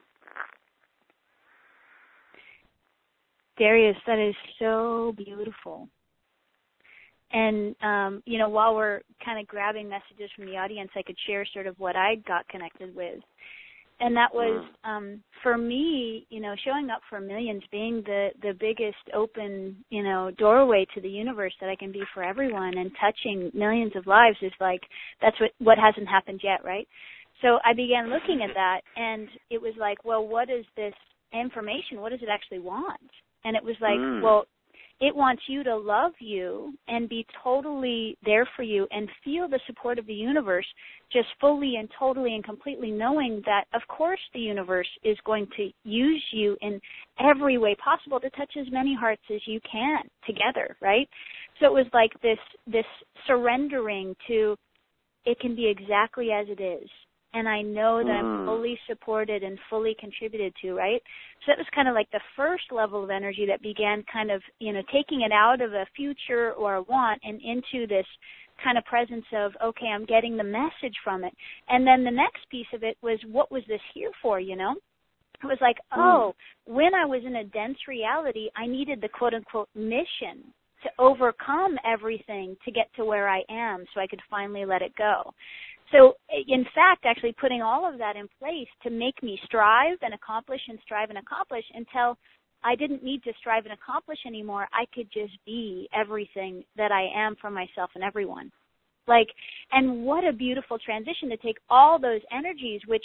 Darius, that is so beautiful. And, um, you know, while we're kind of grabbing messages from the audience, I could share sort of what I got connected with. And that was, um, for me, you know, showing up for millions, being the, the biggest open, you know, doorway to the universe that I can be for everyone, and touching millions of lives is like, that's what, what hasn't happened yet, right? So I began looking at that, and it was like, well, what is this information? What does it actually want? And it was like, mm. well, it wants you to love you and be totally there for you and feel the support of the universe, just fully and totally and completely knowing that, of course, the universe is going to use you in every way possible to touch as many hearts as you can together, right? So it was like this this surrendering to, it can be exactly as it is. And I know that I'm fully supported and fully contributed to, right? So that was kind of like the first level of energy that began kind of, you know, taking it out of a future or a want and into this kind of presence of, okay, I'm getting the message from it. And then the next piece of it was, what was this here for, you know? It was like, oh, when I was in a dense reality, I needed the quote-unquote mission to overcome everything to get to where I am so I could finally let it go. So, in fact, actually putting all of that in place to make me strive and accomplish and strive and accomplish until I didn't need to strive and accomplish anymore. I could just be everything that I am for myself and everyone. Like, and what a beautiful transition to take all those energies, which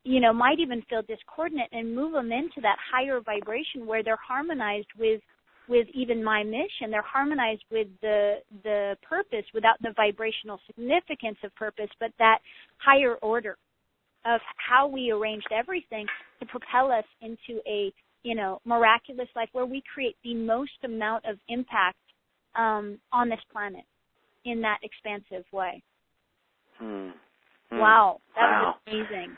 you know, might even feel discordant, and move them into that higher vibration where they're harmonized with with even my mission. They're harmonized with the the purpose without the vibrational significance of purpose, but that higher order of how we arranged everything to propel us into a, you know, miraculous life where we create the most amount of impact um, on this planet in that expansive way. Hmm. Hmm. Wow, that wow. was amazing.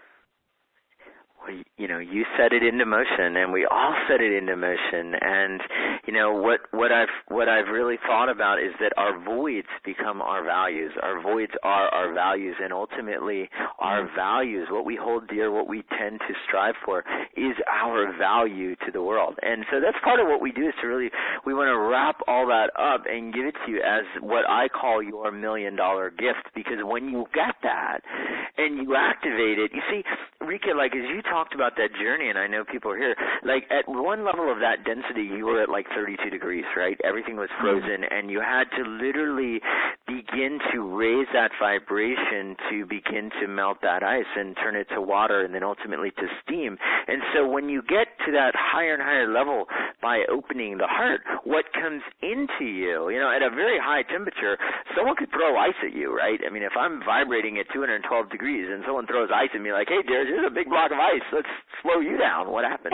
Well, you know, you set it into motion, and we all set it into motion. And you know what? What I've what I've really thought about is that our voids become our values. Our voids are our values, and ultimately, our values, what we hold dear, what we tend to strive for, is our value to the world. And so that's part of what we do is to really we want to wrap all that up and give it to you as what I call your million dollar gift. Because when you get that and you activate it, you see, Rika, like as you talked about that journey, and I know people are here, like at one level of that density, you were at like thirty-two degrees, right? Everything was frozen, and you had to literally begin to raise that vibration to begin to melt that ice and turn it to water and then ultimately to steam. And so when you get to that higher and higher level by opening the heart, what comes into you, you know, at a very high temperature, someone could throw ice at you, right? I mean, if I'm vibrating at two hundred twelve degrees and someone throws ice at me like, hey, Darius, there's a big block of ice, let's slow you down. What happens?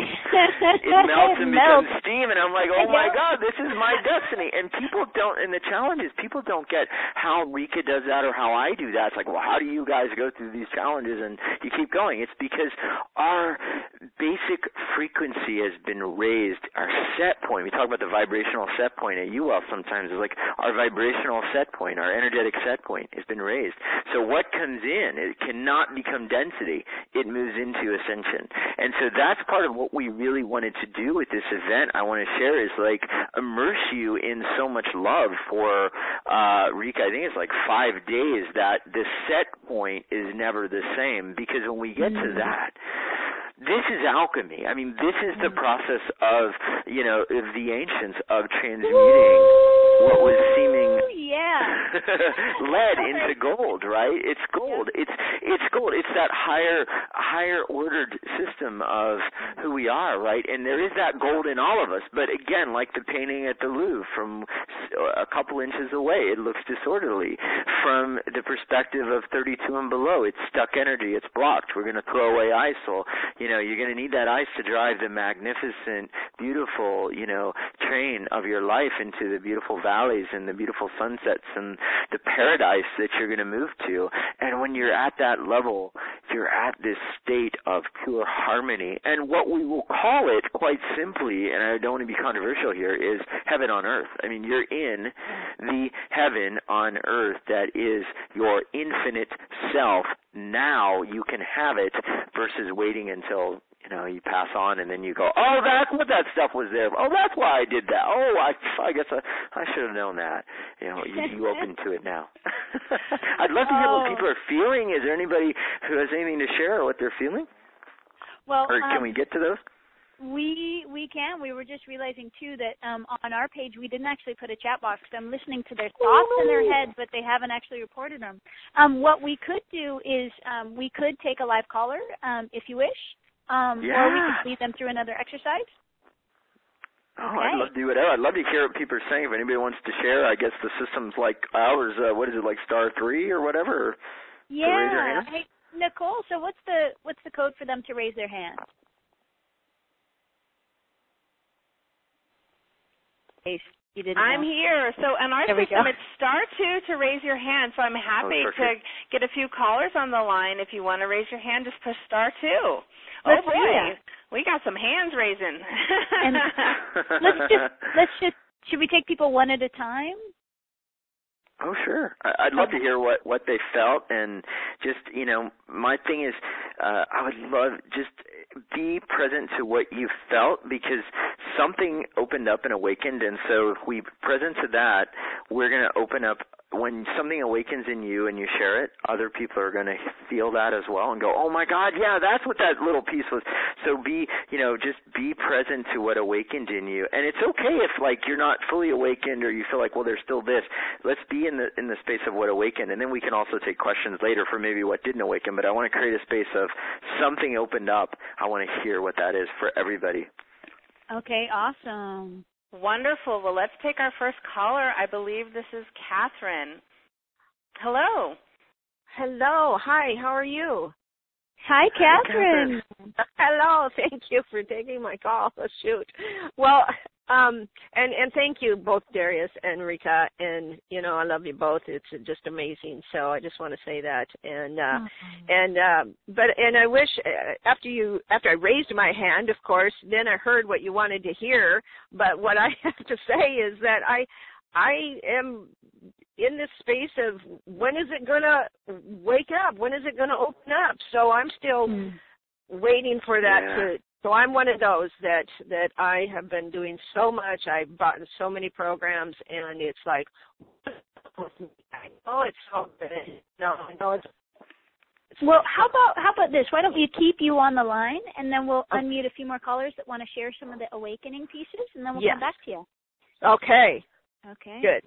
It melts and becomes steam, and I'm like, oh my God, this is my destiny. And people don't, and the challenge is people don't get how Rika does that or how I do that. It's like, well, how do you guys go through these challenges and you keep going? It's because our basic frequency has been raised, our set point. We talk about the vibrational set point at U L sometimes. It's like our vibrational set point, our energetic set point has been raised. So what comes in, it cannot become density. It moves into ascension. And so that's part of what we really wanted to do with this event. I want to share is like immerse you in so much love for uh, Rika. I think it's like five days that the set point is never the same, because when we get mm-hmm. to that, this is alchemy. I mean, this is the process of, you know, of the ancients of transmuting what was seeming yeah. lead into gold, right? It's gold. Yeah. It's it's gold. It's that higher higher ordered system of who we are, right? And there is that gold in all of us. But again, like the painting at the Louvre, from a couple inches away, it looks disorderly. From the perspective of thirty-two and below, it's stuck energy. It's blocked. We're going to throw away ice. So, you know, you're going to need that ice to drive the magnificent, beautiful, you know, train of your life into the beautiful valleys and the beautiful sunsets and the paradise that you're going to move to. And when you're at that level, you're at this state of pure harmony. And what we will call it, quite simply, and I don't want to be controversial here, is heaven on earth. I mean, you're in the heaven on earth that is your infinite self. Now you can have it versus waiting until, you know, you pass on and then you go, oh, that's what that stuff was there. Oh, that's why I did that. Oh, I, I guess I, I should have known that. You know, you, you open to it now. I'd love to hear what people are feeling. Is there anybody who has anything to share or what they're feeling? Well, or can um, we get to those? We we can. We were just realizing, too, that um, on our page we didn't actually put a chat box. I'm listening to their thoughts in their head, but they haven't actually reported them. Um, what we could do is um, we could take a live caller, um, if you wish, um, yeah. or we could lead them through another exercise. Oh, okay. I'd love to do whatever. I'd love to hear what people are saying. If anybody wants to share, I guess the system's like ours. Uh, what is it, like star three or whatever? Yeah. To raise their hand? Hey, Nicole, so what's the what's the code for them to raise their hand? You didn't I'm know. here. So in our there system, it's star two to raise your hand. So I'm happy oh, to get a few callers on the line. If you want to raise your hand, just push star two. Let's oh boy, we got some hands raising. And let's just let's just should we take people one at a time? Oh, sure. I'd love to hear what, what they felt, and just, you know, my thing is uh, I would love just be present to what you felt, because something opened up and awakened, and so if we present to that, we're going to open up when something awakens in you and you share it, other people are going to feel that as well and go, oh my God, yeah, that's what that little piece was. So be, you know, just be present to what awakened in you. And it's okay if like you're not fully awakened or you feel like, well, there's still this. Let's be in the in the space of what awakened, and then we can also take questions later for maybe what didn't awaken. But I want to create a space of something opened up. I want to hear what that is for everybody. Okay, awesome. Wonderful. Well, let's take our first caller. I believe this is Catherine. Hello. Hello. Hi, how are you? Hi, Catherine. Hi, Catherine. Hello. Thank you for taking my call. Oh, shoot. Well, um, and, and thank you both, Darius and Rika. And, you know, I love you both. It's just amazing. So I just want to say that. And, uh, mm-hmm. and, uh, but, and I wish uh, after you, after I raised my hand, of course, then I heard what you wanted to hear. But what I have to say is that I, I am in this space of when is it going to wake up? When is it going to open up? So I'm still mm. waiting for that yeah. to, so I'm one of those that, that I have been doing so much. I've bought so many programs and it's like, oh, it's so good. No, no, it's, it's well, how about, how about this? Why don't we keep you on the line and then we'll okay. unmute a few more callers that want to share some of the awakening pieces and then we'll yes. come back to you. Okay. Okay. Good.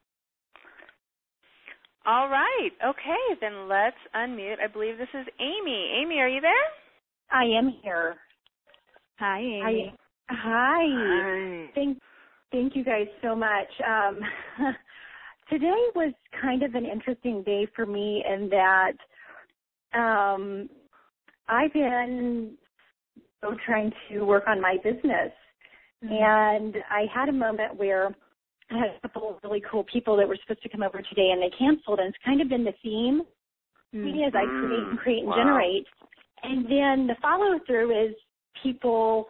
All right. Okay, then let's unmute. I believe this is Amy. Amy, are you there? I am here. Hi, Amy. I, hi. Hi. Thank, thank you guys so much. Um, today was kind of an interesting day for me in that um, I've been so trying to work on my business, mm-hmm. and I had a moment where I had a couple of really cool people that were supposed to come over today, and they canceled, and it's kind of been the theme mm-hmm. as I create and create and wow. generate. And then the follow-through is people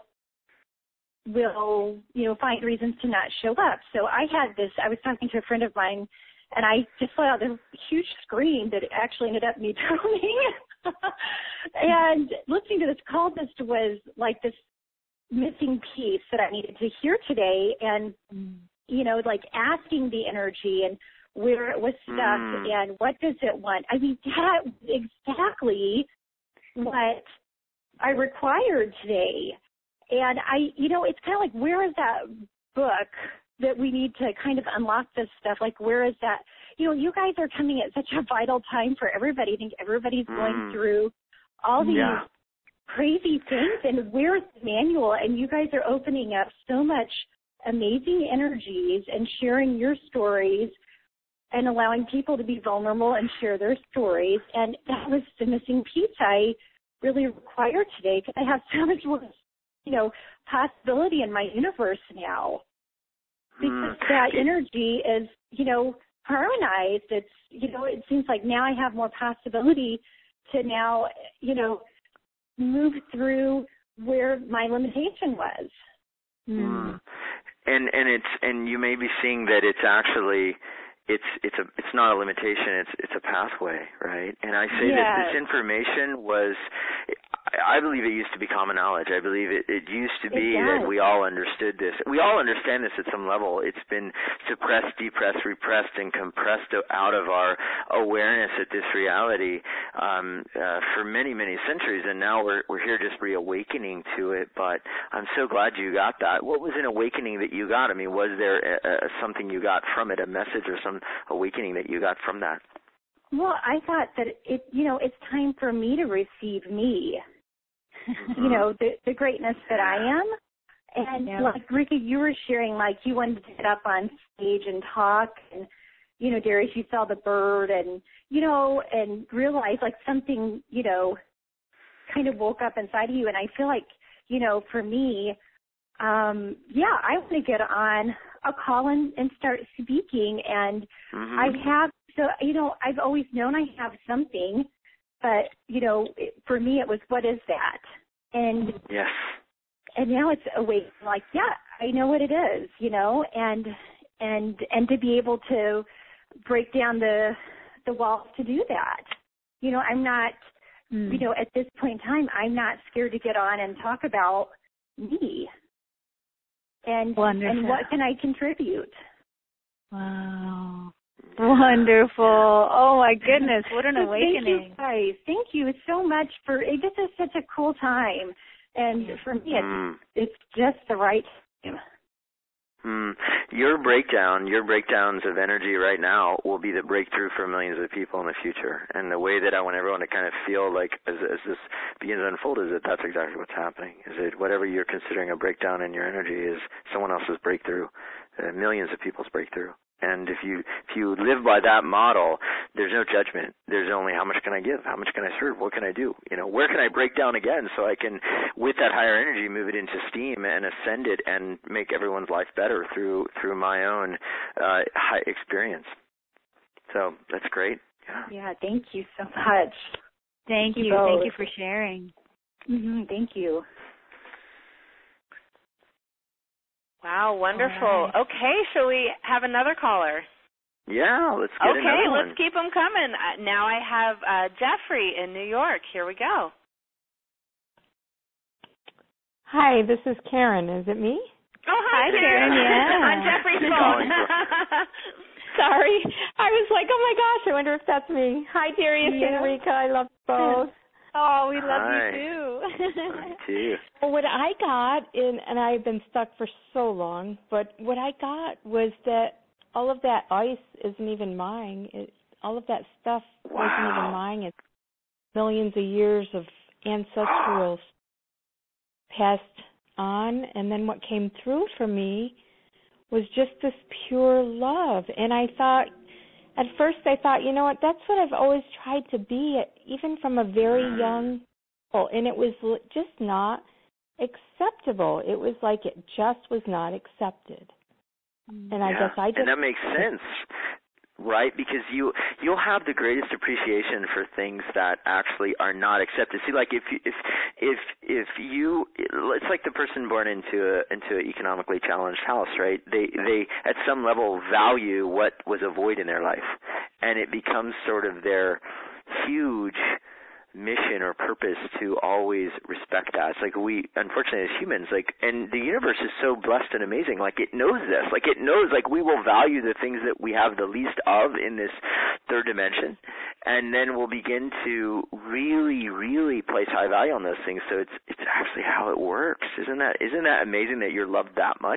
will, you know, find reasons to not show up. So I had this, I was talking to a friend of mine, and I just let out this huge scream that actually ended up me droning. And listening to this call just was like this missing piece that I needed to hear today. And, you know, like asking the energy and where it was stuck mm. and what does it want. I mean, that was exactly what I required today. And I, you know, it's kind of like, where is that book that we need to kind of unlock this stuff? Like, where is that? You know, you guys are coming at such a vital time for everybody. I think everybody's mm. going through all these yeah. crazy things. And where's the manual? And you guys are opening up so much amazing energies and sharing your stories and allowing people to be vulnerable and share their stories. And that was the missing piece I really required today because I have so much more, you know, possibility in my universe now. Because mm. that energy is, you know, harmonized. It's, you know, it seems like now I have more possibility to now, you know, move through where my limitation was. Mm. And and it's and you may be seeing that it's actually it's it's a it's not a limitation, it's it's a pathway, right? And I say yes. that this information was, I believe it used to be common knowledge. I believe it, it used to be that we all understood this. We all understand this at some level. It's been suppressed, depressed, repressed, and compressed out of our awareness at this reality um, uh, for many, many centuries, and now we're we're here just reawakening to it. But I'm so glad you got that. What was an awakening that you got? I mean, was there a, a, something you got from it, a message or some awakening that you got from that? Well, I thought that it, you know, it's time for me to receive me. Mm-hmm. You know, the, the greatness that I am. And yeah. like, Rika, you were sharing, like, you wanted to get up on stage and talk. And, you know, Darius, you saw the bird and, you know, and realized, like, something, you know, kind of woke up inside of you. And I feel like, you know, for me, um, yeah, I want to get on a call and, and start speaking. And mm-hmm. I have, so, you know, I've always known I have something. But, you know, for me it was, what is that? And yes. and now it's a way like, yeah, I know what it is, you know, and and and to be able to break down the the walls to do that. You know, I'm not, mm. you know, at this point in time, I'm not scared to get on and talk about me. And Wonderful. and what can I contribute? Wow. Wonderful. Oh, my goodness. What an so awakening. Thank you, guys. Thank you so much for it. This is such a cool time. And for me, it's, mm. it's just the right time. Hmm. Your breakdown, your breakdowns of energy right now will be the breakthrough for millions of people in the future. And the way that I want everyone to kind of feel like as, as this begins to unfold is that that's exactly what's happening. Is that whatever you're considering a breakdown in your energy is someone else's breakthrough, uh, millions of people's breakthrough. And if you if you live by that model, there's no judgment. There's only how much can I give? How much can I serve? What can I do? You know, where can I break down again so I can, with that higher energy, move it into steam and ascend it and make everyone's life better through through my own uh, high experience. So that's great. Yeah. Yeah. Thank you so much. Thank, thank you. you thank you for sharing. Mm-hmm, thank you. Wow, wonderful. Right. Okay, shall we have another caller? Yeah, let's get okay, another one. Okay, let's keep them coming. Uh, now I have uh, Jeffrey in New York. Here we go. Hi, this is Karen. Is it me? Oh, hi, hi Karen. Karen. Yeah. On Jeffrey's phone. Sorry. I was like, oh, my gosh, I wonder if that's me. Hi, Darius yeah. and Rika. I love both. Oh, we love Hi. you too. Me too. Well, what I got, in, and I've been stuck for so long, but what I got was that all of that ice isn't even mine. It, all of that stuff wow. wasn't even mine. It's millions of years of ancestrals passed on, and then what came through for me was just this pure love. And I thought, at first I thought, you know what, that's what I've always tried to be, even from a very young age. And it was just not acceptable. It was like it just was not accepted. And I yeah. guess I just... And that makes sense, right? Because you, you'll have the greatest appreciation for things that actually are not accepted. See, like if you, if if if you, it's like the person born into a into an economically challenged house, right? They they at some level value what was a void in their life, and it becomes sort of their huge mission or purpose to always respect that. It's like we, unfortunately, as humans, like, and the universe is so blessed and amazing, like it knows this, like it knows, like we will value the things that we have the least of in this third dimension, and then we'll begin to really, really place high value on those things. So it's it's actually how it works. Isn't that isn't that amazing that you're loved that much?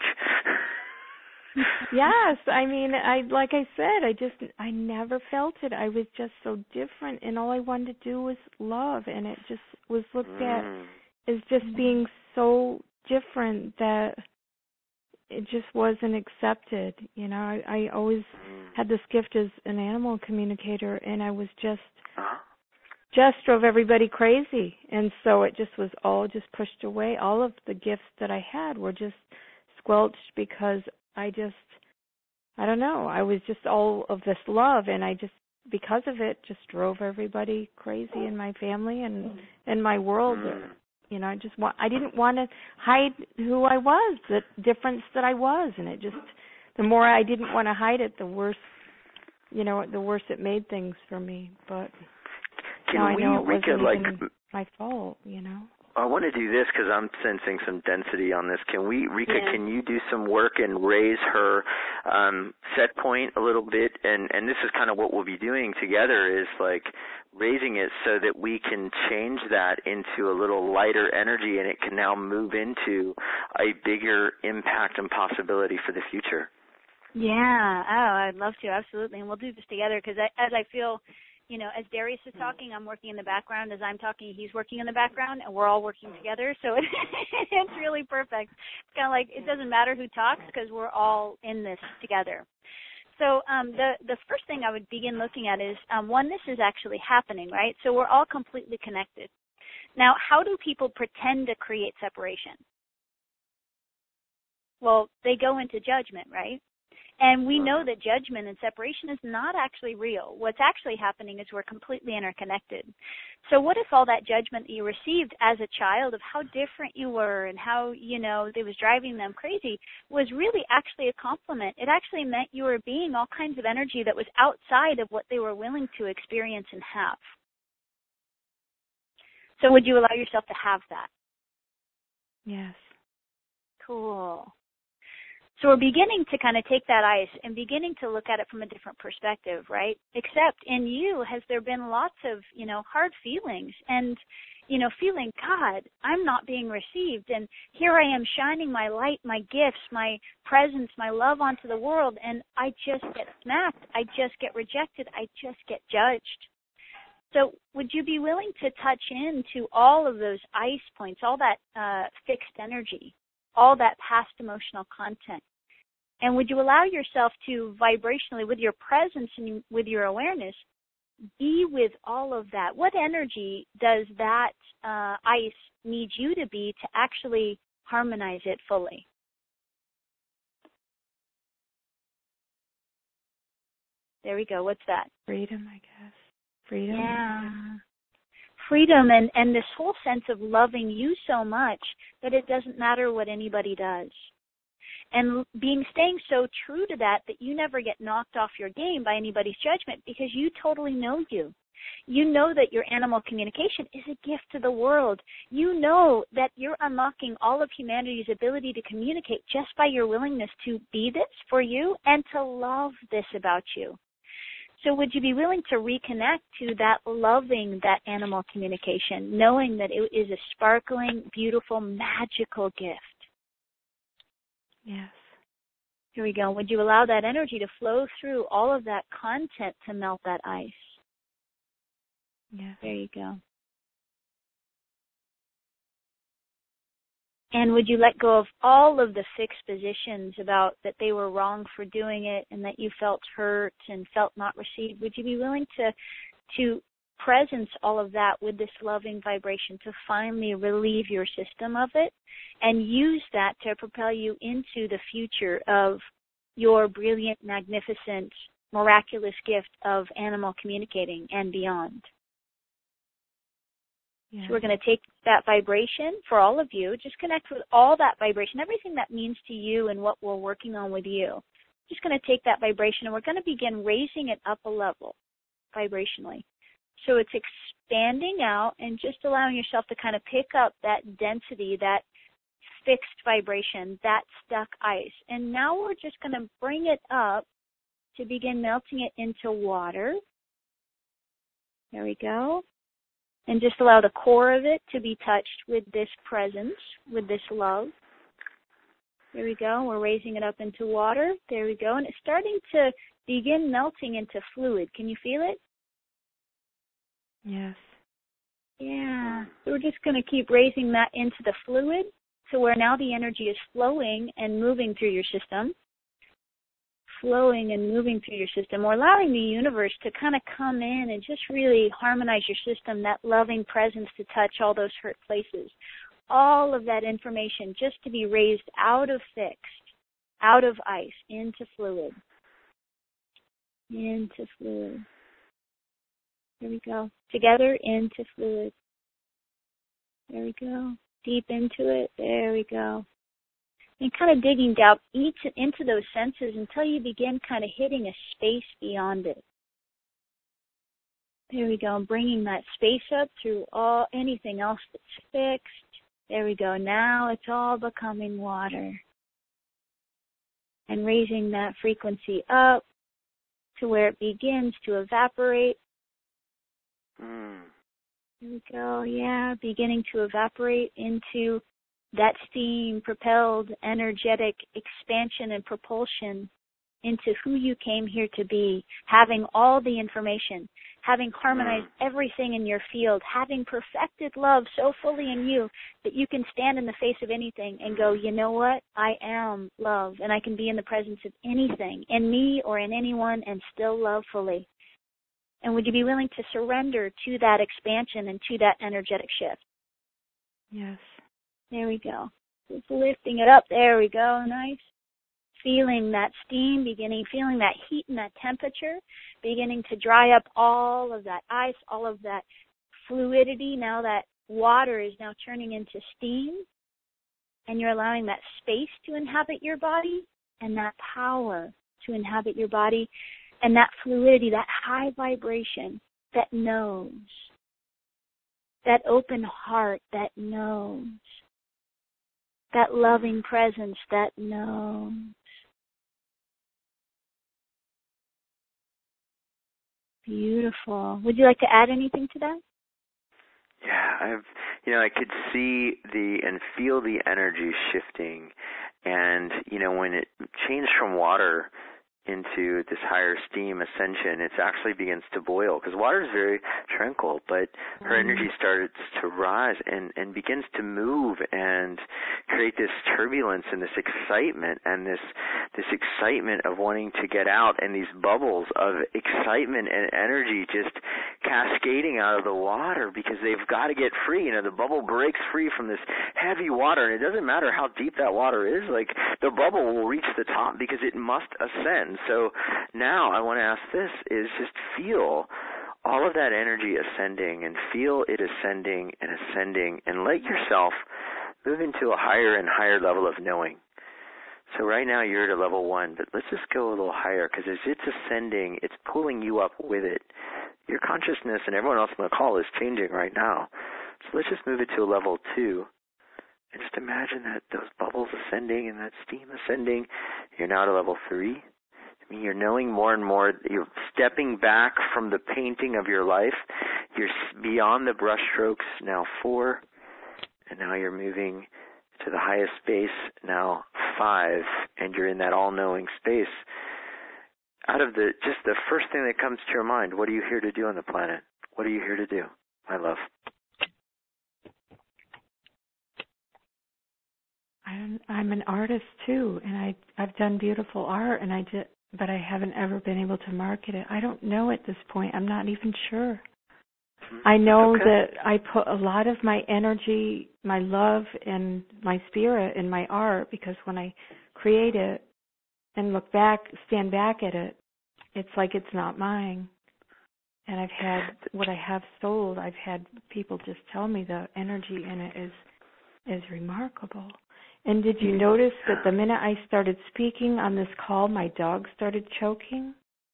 Yes, I mean, I like I said, I just I never felt it. I was just so different, and all I wanted to do was love, and it just was looked mm. at as just being so different that it just wasn't accepted. You know, I, I always mm. had this gift as an animal communicator, and I was just uh-huh. just drove everybody crazy, and so it just was all just pushed away. All of the gifts that I had were just squelched because I just, I don't know, I was just all of this love, and I just, because of it, just drove everybody crazy in my family and in my world. You know, I just want, I didn't want to hide who I was, the difference that I was, and it just, the more I didn't want to hide it, the worse, you know, the worse it made things for me. But Can now we, I know it Rika, wasn't like, even my fault, you know. I want to do this because I'm sensing some density on this. Can we, Rika, yeah. can you do some work and raise her um, set point a little bit? And, and this is kind of what we'll be doing together is like raising it so that we can change that into a little lighter energy, and it can now move into a bigger impact and possibility for the future. Yeah. Oh, I'd love to. Absolutely. And we'll do this together because as I feel... You know, as Darius is talking, I'm working in the background. As I'm talking, he's working in the background, and we're all working together. So it, it's really perfect. It's kind of like it doesn't matter who talks because we're all in this together. So um, the, the first thing I would begin looking at is, um, one, this is actually happening, right? So we're all completely connected. Now, how do people pretend to create separation? Well, they go into judgment, right? And we know that judgment and separation is not actually real. What's actually happening is we're completely interconnected. So what if all that judgment that you received as a child of how different you were and how, you know, it was driving them crazy was really actually a compliment? It actually meant you were being all kinds of energy that was outside of what they were willing to experience and have. So would you allow yourself to have that? Yes. Cool. So we're beginning to kind of take that ice and beginning to look at it from a different perspective, right? Except in you, has there been lots of, you know, hard feelings and, you know, feeling, God, I'm not being received. And here I am shining my light, my gifts, my presence, my love onto the world. And I just get smacked. I just get rejected. I just get judged. So would you be willing to touch into all of those ice points, all that uh, fixed energy, all that past emotional content? And would you allow yourself to vibrationally, with your presence and with your awareness, be with all of that? What energy does that uh, ice need you to be to actually harmonize it fully? There we go. What's that? Freedom, I guess. Freedom. Yeah. Freedom and, and this whole sense of loving you so much that it doesn't matter what anybody does. And being staying so true to that that you never get knocked off your game by anybody's judgment because you totally know you. You know that your animal communication is a gift to the world. You know that you're unlocking all of humanity's ability to communicate just by your willingness to be this for you and to love this about you. So would you be willing to reconnect to that loving that animal communication, knowing that it is a sparkling, beautiful, magical gift? Yes. Here we go. Would you allow that energy to flow through all of that content to melt that ice? Yes. There you go. And would you let go of all of the fixed positions about that they were wrong for doing it and that you felt hurt and felt not received? Would you be willing to to presence all of that with this loving vibration to finally relieve your system of it and use that to propel you into the future of your brilliant, magnificent, miraculous gift of animal communicating and beyond? Yes. So we're going to take that vibration for all of you. Just connect with all that vibration, everything that means to you and what we're working on with you. Just going to take that vibration and we're going to begin raising it up a level vibrationally. So it's expanding out and just allowing yourself to kind of pick up that density, that fixed vibration, that stuck ice. And now we're just going to bring it up to begin melting it into water. There we go. And just allow the core of it to be touched with this presence, with this love. There we go. We're raising it up into water. There we go. And it's starting to begin melting into fluid. Can you feel it? Yes. Yeah. So we're just going to keep raising that into the fluid to where now the energy is flowing and moving through your system. Flowing and moving through your system. We're allowing the universe to kind of come in and just really harmonize your system, that loving presence to touch all those hurt places. All of that information just to be raised out of fixed, out of ice, into fluid. Into fluid. There we go. Together into fluid. There we go. Deep into it. There we go. And kind of digging down each into those senses until you begin kind of hitting a space beyond it. There we go. Bringing that space up through all anything else that's fixed. There we go. Now it's all becoming water. And raising that frequency up to where it begins to evaporate. Mm. There we go. Yeah, beginning to evaporate into that steam-propelled, energetic expansion and propulsion into who you came here to be, having all the information, having harmonized everything in your field, having perfected love so fully in you that you can stand in the face of anything and go, you know what? I am love, and I can be in the presence of anything, in me or in anyone, and still love fully. And would you be willing to surrender to that expansion and to that energetic shift? Yes. There we go. Just lifting it up. There we go. Nice. Feeling that steam, beginning, feeling that heat and that temperature, beginning to dry up all of that ice, all of that fluidity. Now that water is now turning into steam, and you're allowing that space to inhabit your body and that power to inhabit your body and that fluidity, that high vibration that knows, that open heart that knows, that loving presence that knows. Beautiful. Would you like to add anything to that? Yeah, I've, you know, I could see the and feel the energy shifting, and you know, when it changed from water into this higher steam ascension, it actually begins to boil because water is very tranquil, but her energy starts to rise and, and begins to move and create this turbulence and this excitement and this this excitement of wanting to get out, and these bubbles of excitement and energy just cascading out of the water because they've got to get free. You know, the bubble breaks free from this heavy water, and it doesn't matter how deep that water is, like the bubble will reach the top because it must ascend. So now I want to ask this is just feel all of that energy ascending and feel it ascending and ascending and let yourself move into a higher and higher level of knowing. So right now you're at a level one, but let's just go a little higher because as it's ascending, it's pulling you up with it. Your consciousness and everyone else on the call is changing right now. So let's just move it to a level two. And just imagine that those bubbles ascending and that steam ascending. You're now at a level three. I mean, you're knowing more and more. You're stepping back from the painting of your life. You're beyond the brush strokes, now four. And now you're moving to the highest space, now five. And you're in that all-knowing space. Out of the, just the first thing that comes to your mind, what are you here to do on the planet? What are you here to do, my love? I'm, I'm an artist too, and I, I've done beautiful art, and I did, but I haven't ever been able to market it. I don't know at this point. I'm not even sure. I know okay. that I put a lot of my energy, my love, and my spirit in my art because when I create it and look back, stand back at it, it's like it's not mine. And I've had what I have sold. I've had people just tell me the energy in it is is remarkable. And did you notice that the minute I started speaking on this call, my dog started choking?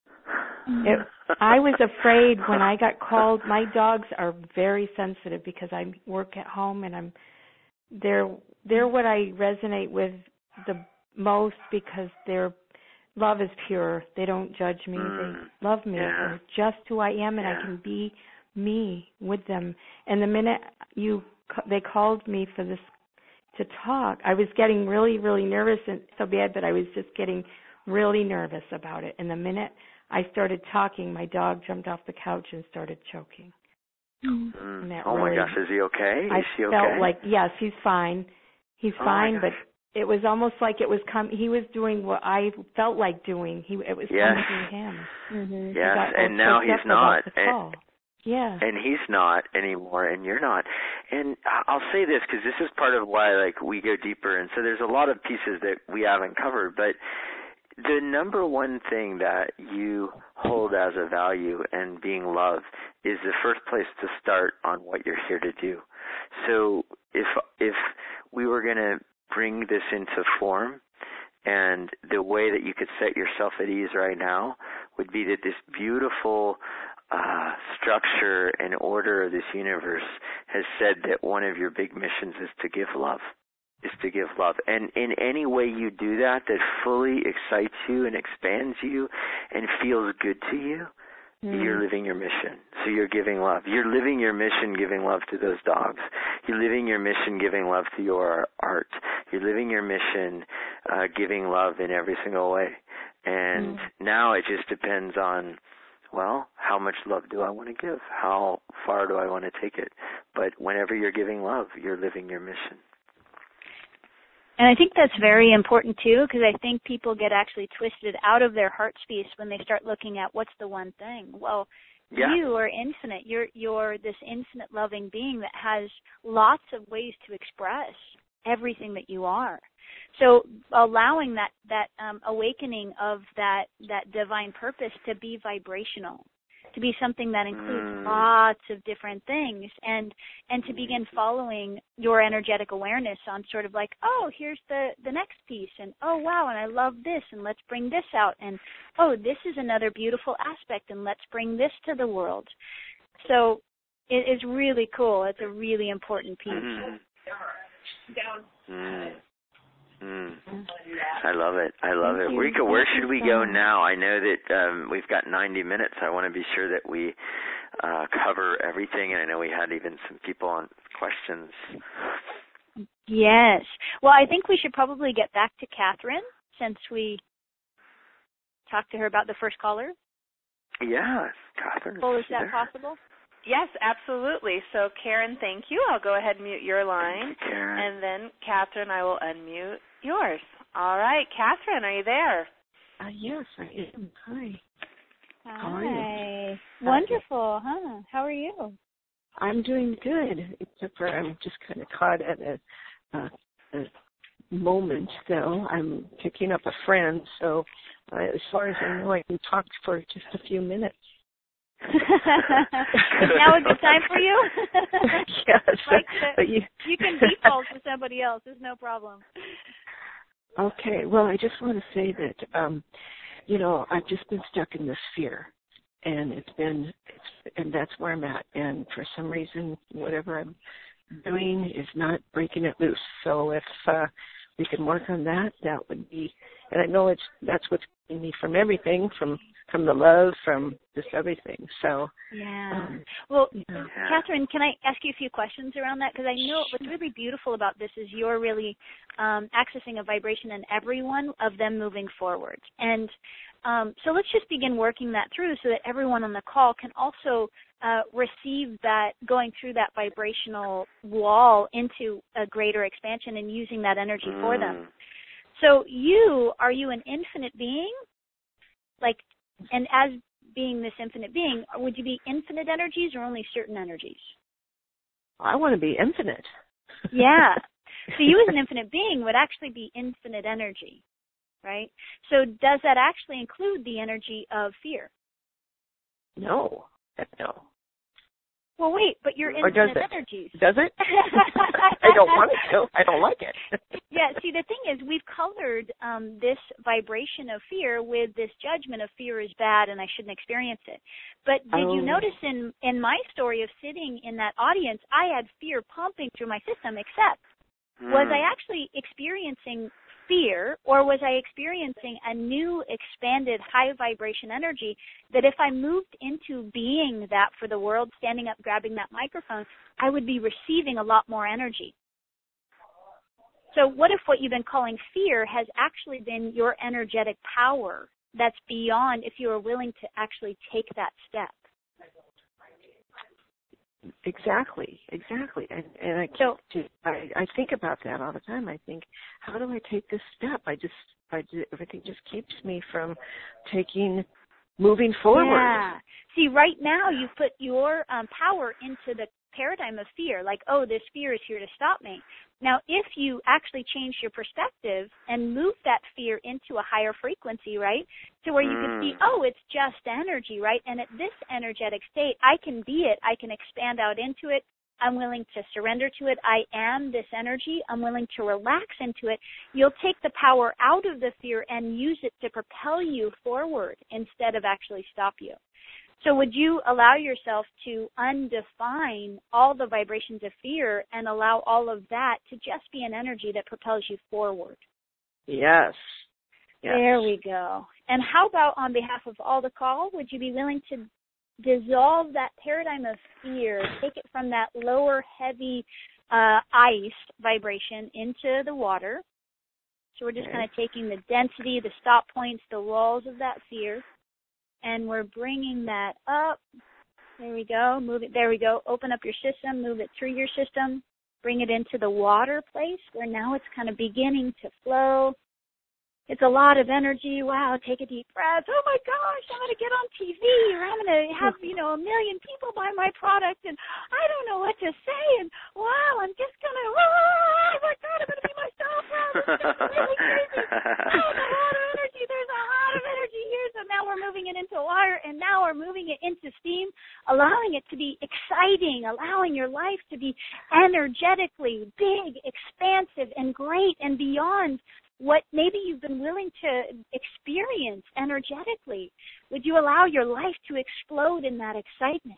It, I was afraid when I got called. My dogs are very sensitive because I work at home, and I'm they're they're what I resonate with the most because their love is pure. They don't judge me. Mm. They love me. Yeah. They're just who I am, and yeah. I can be me with them. And the minute you they called me for this to talk, I was getting really, really nervous, and so bad that I was just getting really nervous about it. And the minute I started talking, my dog jumped off the couch and started choking. Mm. Oh really, my gosh, is he okay? I is he okay? felt like, yes, he's fine. He's oh fine, but it was almost like it was com- he was doing what I felt like doing. He It was yes. coming from him. Mm-hmm. Yes, and now he's not. And, yeah. and he's not anymore, and you're not. And I'll say this because this is part of why, like, we go deeper. And so there's a lot of pieces that we haven't covered, but the number one thing that you hold as a value and being loved is the first place to start on what you're here to do. So if if we were going to bring this into form, and the way that you could set yourself at ease right now would be that this beautiful uh, structure and order of this universe has said that one of your big missions is to give love. is to give love. And in any way you do that that fully excites you and expands you and feels good to you, mm. you're living your mission. So you're giving love. You're living your mission giving love to those dogs. You're living your mission giving love to your art. You're living your mission uh, giving love in every single way. And mm. now it just depends on, well, how much love do I want to give? How far do I want to take it? But whenever you're giving love, you're living your mission. And I think that's very important, too, because I think people get actually twisted out of their heart space when they start looking at what's the one thing. Well, yeah. you are infinite. You're, you're this infinite loving being that has lots of ways to express everything that you are. So allowing that, that um, awakening of that, that divine purpose to be vibrational, to be something that includes mm. lots of different things, and and to begin following your energetic awareness on sort of like, oh, here's the, the next piece, and oh, wow, and I love this, and let's bring this out, and oh, this is another beautiful aspect, and let's bring this to the world. So it is really cool. It's a really important piece. Mm. Mm. Mm. I love it. I love Thank it. you. Rika, where should we go Thank now? I know that um, we've got ninety minutes. I want to be sure that we uh, cover everything, and I know we had even some people on questions. Yes. Well, I think we should probably get back to Catherine since we talked to her about the first caller. Yeah, Catherine. Well, is that there? possible? Yes, absolutely. So, Karen, thank you. I'll go ahead and mute your line. Thank you, Karen. And then, Catherine, I will unmute yours. All right, Catherine, are you there? Uh, yes, I am. Hi. Hi. How are you? Wonderful, huh? How are you? I'm doing good, except for I'm just kind of caught at a, a, a moment, though. I'm picking up a friend, so uh, as far as I know, I can talk for just a few minutes. Is now a good time for you? Yes. Like the, you, you can default to somebody else. There's no problem. Okay. Well, I just want to say that, um, you know, I've just been stuck in this fear, and it's been, it's, and that's where I'm at. And for some reason, whatever I'm doing is not breaking it loose. So if uh, we can work on that, that would be. And I know it's that's what's keeping me from everything, from from the love, from just everything. So yeah. Um, well, yeah. Catherine, can I ask you a few questions around that? Because I know what's really beautiful about this is you're really um, accessing a vibration in everyone of them moving forward. And um, so let's just begin working that through so that everyone on the call can also uh, receive that, going through that vibrational wall into a greater expansion and using that energy mm. for them. So you, are you an infinite being? Like, and as being this infinite being, would you be infinite energies or only certain energies? I want to be infinite. Yeah. So you as an infinite being would actually be infinite energy, right? So does that actually include the energy of fear? No. No. Well, wait, but you're or infinite does it? energies. Does it? I don't want it to. I don't like it. Yeah, see, the thing is we've colored um, this vibration of fear with this judgment of fear is bad and I shouldn't experience it. But did oh. you notice in, in my story of sitting in that audience, I had fear pumping through my system, except mm. was I actually experiencing fear, or was I experiencing a new expanded high vibration energy that if I moved into being that for the world, standing up, grabbing that microphone, I would be receiving a lot more energy. So what if what you've been calling fear has actually been your energetic power that's beyond if you are willing to actually take that step? Exactly, exactly, and and I, so, I I think about that all the time. I think, how do I take this step? I just, I just, everything just keeps me from taking, moving forward. Yeah. See, right now you put your um, power into the paradigm of fear, like, oh, this fear is here to stop me. Now, if you actually change your perspective and move that fear into a higher frequency, right, to where you mm. can see, oh, it's just energy, right, and at this energetic state, I can be it, I can expand out into it, I'm willing to surrender to it, I am this energy, I'm willing to relax into it, you'll take the power out of the fear and use it to propel you forward instead of actually stop you. So would you allow yourself to undefine all the vibrations of fear and allow all of that to just be an energy that propels you forward? Yes. yes. There we go. And how about on behalf of all the call, would you be willing to dissolve that paradigm of fear, take it from that lower, heavy uh, ice vibration into the water? So we're just okay. kind of taking the density, the stop points, the walls of that fear, and we're bringing that up. There we go. Move it. There we go. Open up your system. Move it through your system. Bring it into the water place where now it's kind of beginning to flow. It's a lot of energy. Wow, take a deep breath. Oh, my gosh, I'm going to get on T V, or I'm going to have, you know, a million people buy my product, and I don't know what to say, and wow, I'm just going to, oh, my God, I'm going to be myself. Wow, this is really crazy. Oh, there's a lot of energy. There's a lot of energy here. So now we're moving it into water, and now we're moving it into steam, allowing it to be exciting, allowing your life to be energetically big, expansive, and great, and beyond what maybe you've been willing to experience energetically. Would you allow your life to explode in that excitement?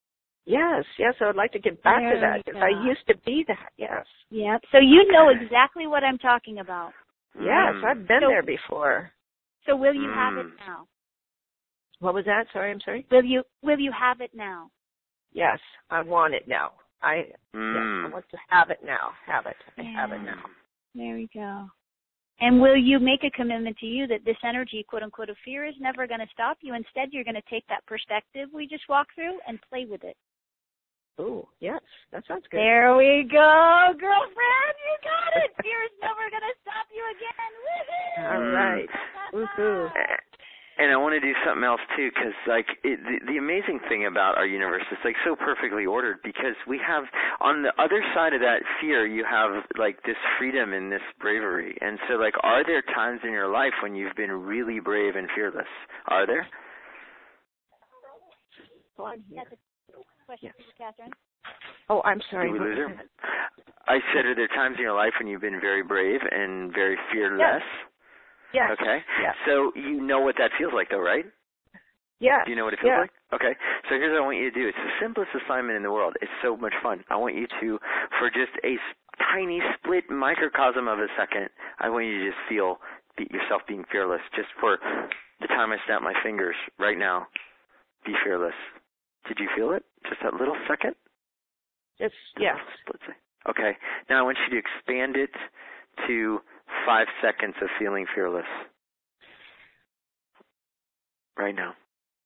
Yes, yes, I would like to get back there to that because I used to be that, yes. Yep, so you know exactly what I'm talking about. Yes, Mm. I've been So- there before. So will you have it Mm. now? What was that? Sorry, I'm sorry. Will you will you have it now? Yes, I want it now. I Mm. yes, I want to have it now. Have it. I have it Yeah. now. There we go. And will you make a commitment to you that this energy, quote unquote, of fear is never going to stop you? Instead, you're going to take that perspective we just walked through and play with it. Oh, yes, that sounds good. There we go, girlfriend. You got it. Fear is never going to stop you again. Woohoo! All right. Woohoo. And I want to do something else too, because like it, the, the amazing thing about our universe is like so perfectly ordered, because we have on the other side of that fear, you have like this freedom and this bravery. And so, like, are there times in your life when you've been really brave and fearless? Are there? Go on here. That's a question Yes. for you, Catherine. Oh, I'm sorry. Did we What lose was her? that? I said, are there times in your life when you've been very brave and very fearless? Yes. Okay. Yes. So you know what that feels like, though, right? Yes. Do you know what it feels Yeah. like? Okay. So here's what I want you to do. It's the simplest assignment in the world. It's so much fun. I want you to, for just a tiny split microcosm of a second, I want you to just feel be yourself being fearless. Just for the time I snap my fingers right now, be fearless. Did you feel it? Just that little second? Just, yes. Split second. Okay. Now I want you to expand it to five seconds of feeling fearless. Right now.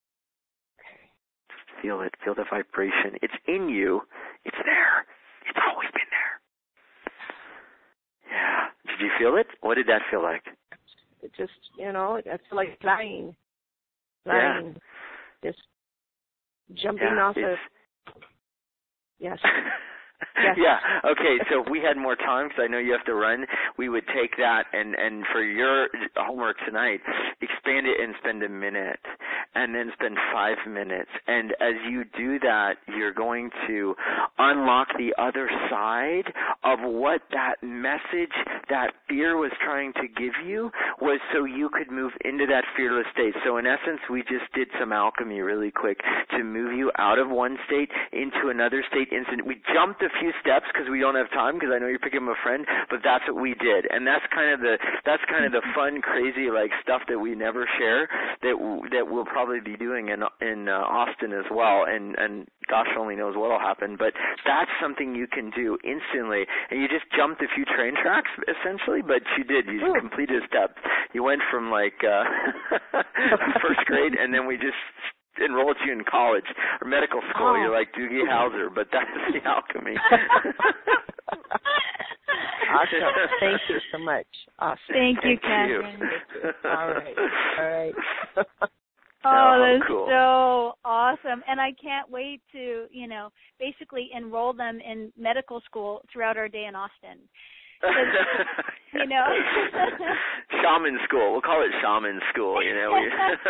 Just feel it. Feel the vibration. It's in you. It's there. It's always been there. Yeah. Did you feel it? What did that feel like? It just, you know, it's like flying. Flying. Yeah. Just jumping Yeah, off the, yes. Yes. Yeah. Okay. So if we had more time, because I know you have to run, we would take that and and for your homework tonight, expand it and spend a minute, and then spend five minutes. And as you do that, you're going to unlock the other side of what that message, that fear was trying to give you, was so you could move into that fearless state. So in essence, we just did some alchemy really quick to move you out of one state into another state instant. We jumped a few steps because we don't have time, because I know you're picking up a friend, but that's what we did. And that's kind of the that's kind of the fun, crazy like stuff that we never share, that w- that we'll probably be doing in in uh, Austin as well. And and gosh only knows what'll happen, but that's something you can do instantly. And you just jumped a few train tracks essentially, but you did. You just completed a step. You went from like uh first grade, and then we just enrolled you in college or medical school. Oh. You're like Doogie Howser, but that's the alchemy. Awesome. Thank you so much. Awesome. Thank you, Thank Catherine. you. All right. All right. Oh, Oh, that's cool. so awesome. And I can't wait to, you know, basically enroll them in medical school throughout our day in Austin. You know. Shaman school. We'll call it shaman school, you know.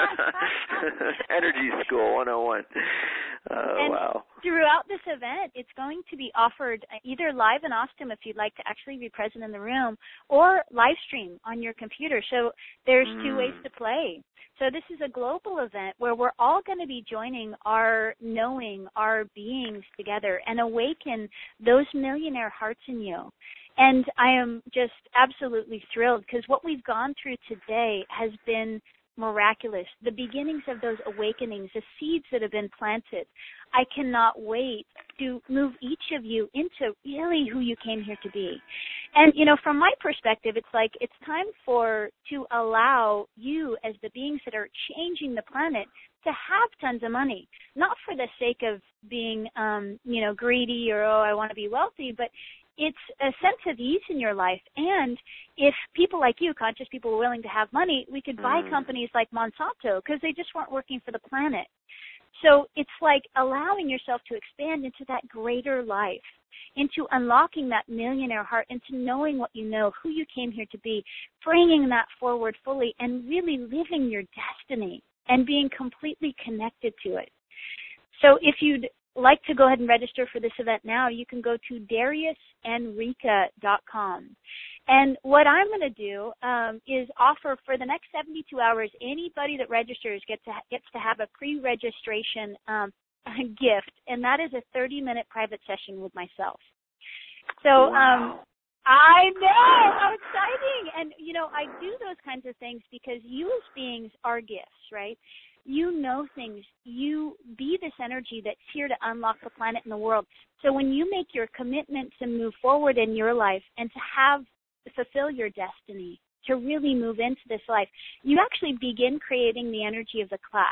Energy school one oh one. Oh, and wow. throughout this event, it's going to be offered either live in Austin if you'd like to actually be present in the room, or live stream on your computer. So there's Mm. two ways to play. So this is a global event where we're all going to be joining our knowing, our beings together, and awaken those millionaire hearts in you. And I am just absolutely thrilled, because what we've gone through today has been miraculous. The beginnings of those awakenings, the seeds that have been planted. I cannot wait to move each of you into really who you came here to be. And, you know, from my perspective, it's like it's time for to allow you as the beings that are changing the planet to have tons of money, not for the sake of being, um, you know, greedy or, oh, I want to be wealthy, but it's a sense of ease in your life. And if people like you, conscious people, were willing to have money, we could buy Mm. companies like Monsanto, because they just weren't working for the planet. So it's like allowing yourself to expand into that greater life, into unlocking that millionaire heart, into knowing what you know, who you came here to be, bringing that forward fully, and really living your destiny and being completely connected to it. So if you'd like to go ahead and register for this event now, you can go to Darius and Rika dot com. And what I'm going to do um, is offer for the next seventy-two hours, anybody that registers gets to, gets to have a pre-registration um, gift, and that is a thirty-minute private session with myself. So um, Wow. I know. How exciting. And, you know, I do those kinds of things because you as beings are gifts, right? You know things. You be this energy that's here to unlock the planet and the world. So when you make your commitment to move forward in your life and to have, fulfill your destiny, to really move into this life, you actually begin creating the energy of the class.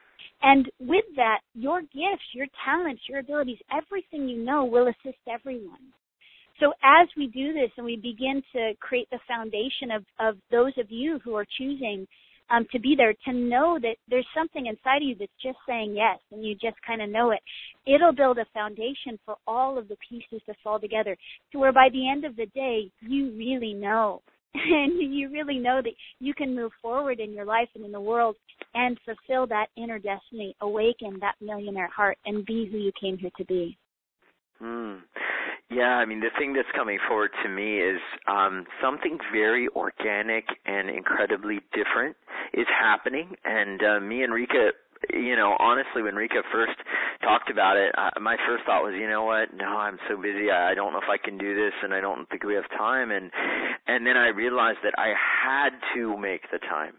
And with that, your gifts, your talents, your abilities, everything you know will assist everyone. So as we do this and we begin to create the foundation of, of those of you who are choosing um, to be there, to know that there's something inside of you that's just saying yes, and you just kind of know it, it'll build a foundation for all of the pieces to fall together to where by the end of the day, you really know. And you really know that you can move forward in your life and in the world and fulfill that inner destiny, awaken that millionaire heart, and be who you came here to be. Hmm. Yeah, I mean, the thing that's coming forward to me is um, something very organic and incredibly different is happening. And uh, me and Rika, you know, honestly, when Rika first talked about it, uh, my first thought was, you know what, no, I'm so busy, I, I don't know if I can do this, and I don't think we have time. And and then I realized that I had to make the time.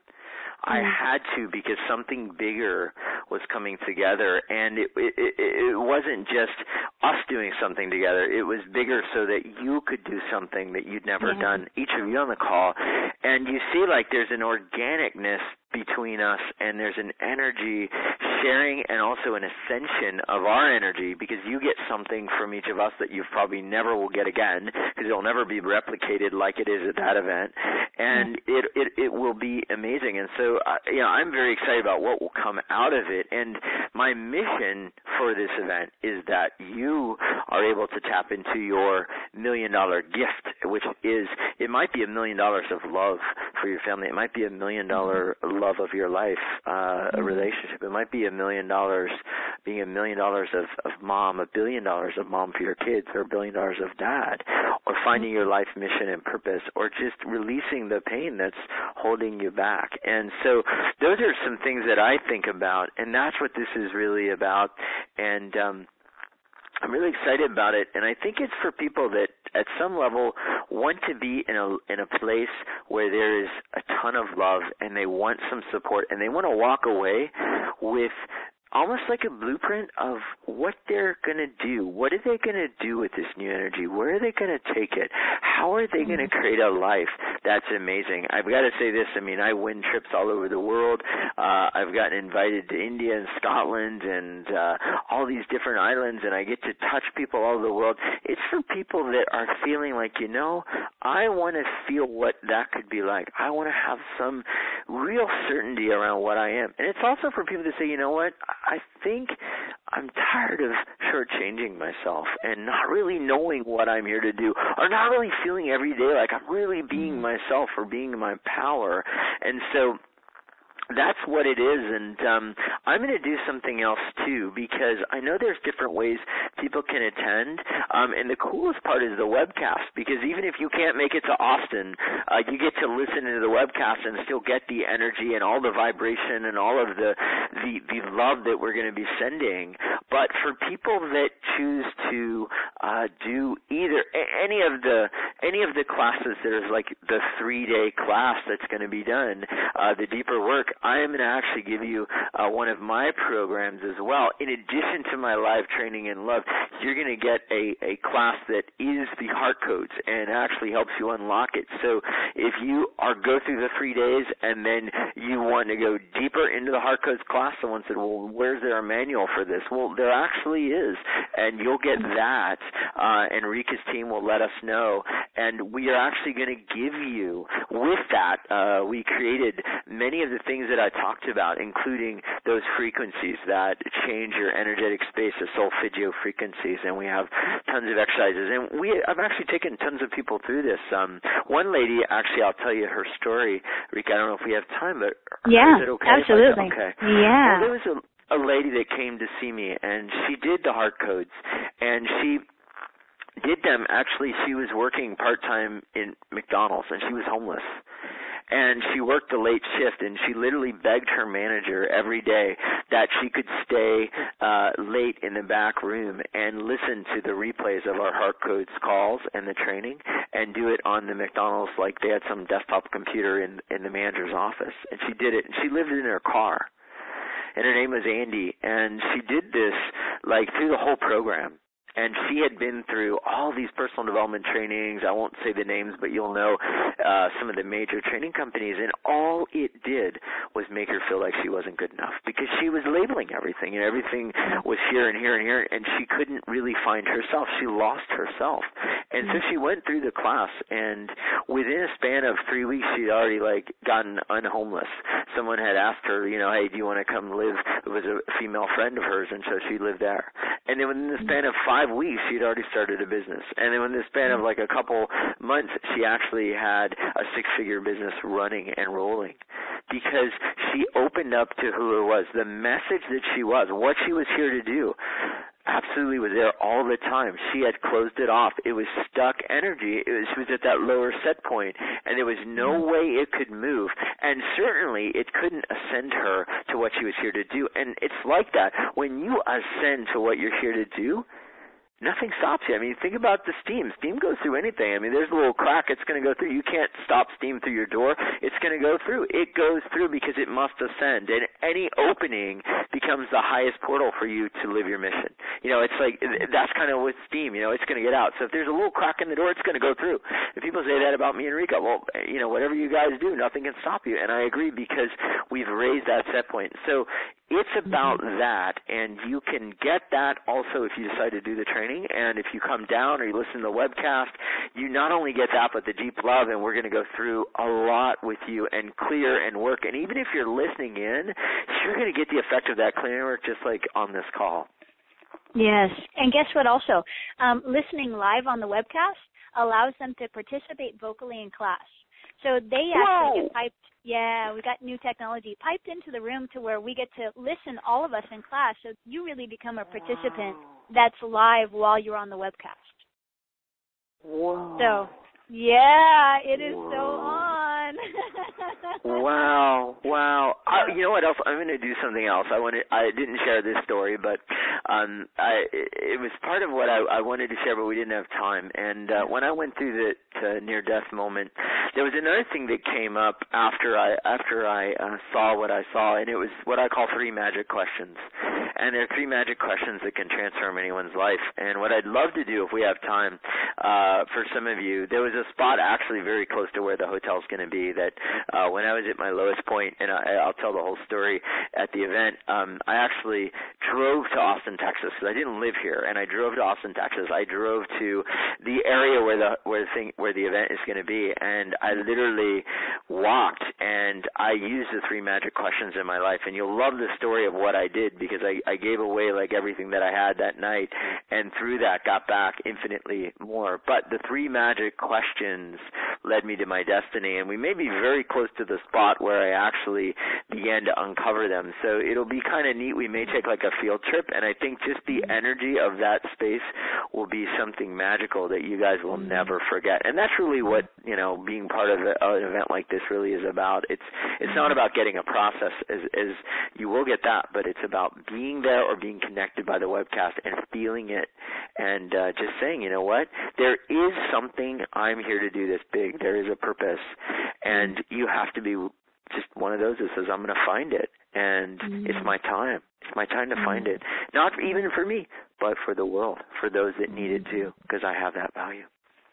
I had to, because something bigger was coming together, and it, it, it, it wasn't just us doing something together. It was bigger so that you could do something that you'd never yeah. done, each of you on the call. And you see, like, there's an organicness between us, and there's an energy sharing and also an ascension of our energy, because you get something from each of us that you probably never will get again, because it'll never be replicated like it is at that event, and it it, it will be amazing. And so, uh, you know, I'm very excited about what will come out of it, and my mission for this event is that you are able to tap into your million dollar gift, which is, it might be a million dollars of love for your family, it might be a million dollar love of your life, uh, a relationship. It might be a million dollars, being a million dollars of, of mom, a billion dollars of mom for your kids, or a billion dollars of dad, or finding your life mission and purpose, or just releasing the pain that's holding you back. And so those are some things that I think about, and that's what this is really about. And um, I'm really excited about it, and I think it's for people that at some level want to be in a in a place where there is a ton of love, and they want some support, and they want to walk away with almost like a blueprint of what they're going to do. What are they going to do with this new energy? Where are they going to take it? How are they going to create a life that's amazing? I've got to say this. I mean, I win trips all over the world. Uh, I've gotten invited to India and Scotland and uh, all these different islands, and I get to touch people all over the world. It's for people that are feeling like, you know, I want to feel what that could be like. I want to have some real certainty around what I am. And it's also for people to say, you know what, I think I'm tired of shortchanging myself and not really knowing what I'm here to do, or not really feeling every day like I'm really being myself or being my power. And so that's what it is, and um, I'm going to do something else too, because I know there's different ways people can attend, um, and the coolest part is the webcast, because even if you can't make it to Austin, uh, you get to listen to the webcast and still get the energy and all the vibration and all of the the, the love that we're going to be sending. But for people that choose to uh, do either any of the any of the classes, there's like the three-day class that's going to be done, uh, the deeper work, I am going to actually give you uh, one of my programs as well. In addition to my live training in love, you're going to get a, a class that is the heart codes and actually helps you unlock it. So if you are go through the three days and then you want to go deeper into the heart codes class, someone said, well, where's there a manual for this? Well, there actually is, and you'll get that, uh, and Rika's team will let us know. And we are actually going to give you, with that, uh, we created many of the things that I talked about, including those frequencies that change your energetic space, the solfeggio frequencies, and we have tons of exercises. And we, I've actually taken tons of people through this. Um, one lady, actually, I'll tell you her story. Rika, I don't know if we have time, but yeah, is it okay? absolutely. Okay. Yeah. Well, there was a, a lady that came to see me, and she did the heart codes, and she did them. Actually, she was working part-time in McDonald's, and she was homeless. and she worked a late shift, and she literally begged her manager every day that she could stay uh, late in the back room and listen to the replays of our Heart Codes calls and the training, and do it on the McDonald's, like they had some desktop computer in in the manager's office. And she did it, and she lived in her car. And her name was Andy, and she did this like through the whole program. And she had been through all these personal development trainings. I won't say the names, but you'll know uh, some of the major training companies. And all it did was make her feel like she wasn't good enough, because she was labeling everything, and everything was here and here and here, and she couldn't really find herself. She lost herself. And so she went through the class, and within a span of three weeks, she'd already like gotten unhomeless. Someone had asked her, you know, hey, do you want to come live? It was a female friend of hers, and so she lived there. And then within the span of five weeks, she'd already started a business. And then in the span of like a couple months, she actually had a six-figure business running and rolling, because she opened up to who it was, the message that she was, what she was here to do. Absolutely was there all the time. She had closed it off. It was stuck energy. It was, she was at that lower set point, and there was no way it could move. And certainly it couldn't ascend her to what she was here to do. And it's like that. When you ascend to what you're here to do, nothing stops you. I mean, think about the steam. Steam goes through anything. I mean, there's a little crack it's going to go through. You can't stop steam through your door. It's going to go through. It goes through because it must ascend. And any opening becomes the highest portal for you to live your mission. You know, it's like, that's kind of with steam. You know, it's going to get out. So if there's a little crack in the door, it's going to go through. If people say that about me and Rika, well, you know, whatever you guys do, nothing can stop you. And I agree, because we've raised that set point. So it's about that, and you can get that also if you decide to do the training. And if you come down or you listen to the webcast, you not only get that, but the deep love, and we're going to go through a lot with you and clear and work. And even if you're listening in, you're going to get the effect of that clearing work just like on this call. Yes. And guess what also? Um, listening live on the webcast allows them to participate vocally in class. So they actually Whoa. get piped. Yeah, we got new technology piped into the room to where we get to listen, all of us in class. So you really become a participant that's live while you're on the webcast. Whoa. So, yeah, it is Whoa. so on. Wow, wow. I, you know what else? I'm going to do something else. I wanted, I didn't share this story, but um, I, it was part of what I, I wanted to share, but we didn't have time. And uh, when I went through the, the near-death moment, there was another thing that came up after I after I uh, saw what I saw, and it was what I call three magic questions. And there are three magic questions that can transform anyone's life. And what I'd love to do, if we have time, uh, for some of you, there was a spot actually very close to where the hotel's going to be that uh, when I was at my lowest point, and I, I'll tell the whole story at the event, um, I actually drove to Austin, Texas, because I didn't live here, and I drove to Austin, Texas. I drove to the area where the where the thing where the event is going to be, and I literally walked, and I used the three magic questions in my life. And you'll love the story of what I did, because I, I gave away like everything that I had that night, and through that got back infinitely more. But the three magic questions led me to my destiny, and we may be very close to the spot where I actually began to uncover them. So it'll be kind of neat. We may take like a field trip, and I think just the energy of that space will be something magical that you guys will never forget. And that's really what, you know, being part of a, an event like this really is about. It's it's not about getting a process, as, as you will get that, but it's about being there or being connected by the webcast and feeling it, and uh, just saying, you know what, there is something I'm here to do this big. There is a purpose, and you have to be just one of those that says, I'm going to find it, and mm-hmm. it's my time. It's my time to mm-hmm. find it. Not even for me, but for the world, for those that need it too, because I have that value.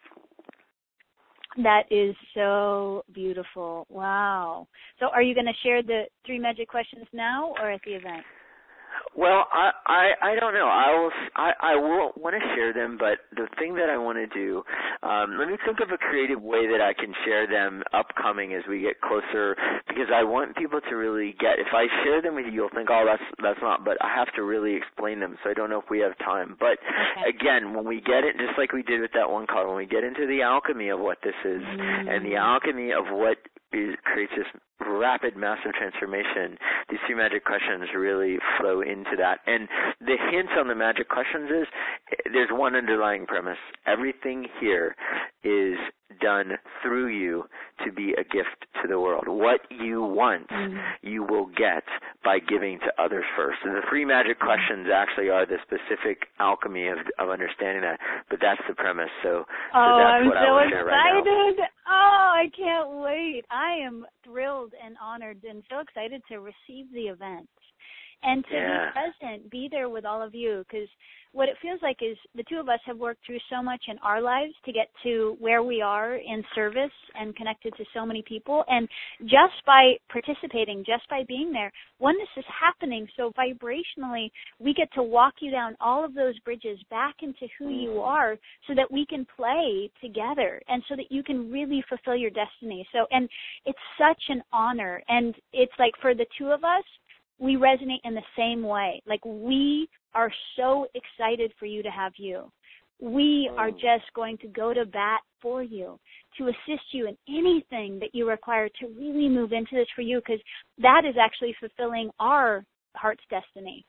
That is so beautiful. Wow. So are you going to share the three magic questions now or at the event? Well, I, I I don't know. I will I, I will want to share them, but the thing that I want to do, um, let me think of a creative way that I can share them upcoming as we get closer, because I want people to really get. If I share them with you, you'll think, oh, that's that's not. But I have to really explain them, so I don't know if we have time. But okay. Again, when we get it, just like we did with that one call, when we get into the alchemy of what this is, mm. and the alchemy of what is, creates this rapid, massive transformation, these three magic questions really flow into that. And the hint on the magic questions is there's one underlying premise. Everything here is done through you to be a gift to the world. What you want, mm-hmm. you will get by giving to others first. And the three magic questions actually are the specific alchemy of, of understanding that, but that's the premise. So, oh, so that's I'm what so I want to share right excited. now. Oh, I can't wait. I am thrilled and honored and so excited to receive the event. And to yeah. be present, be there with all of you, because what it feels like is the two of us have worked through so much in our lives to get to where we are in service and connected to so many people. And just by participating, just by being there, oneness is happening. So vibrationally, we get to walk you down all of those bridges back into who you are so that we can play together and so that you can really fulfill your destiny. So, and it's such an honor. And it's like for the two of us, we resonate in the same way. Like, we are so excited for you to have you. We are just going to go to bat for you, to assist you in anything that you require to really move into this for you, because that is actually fulfilling our heart's destiny.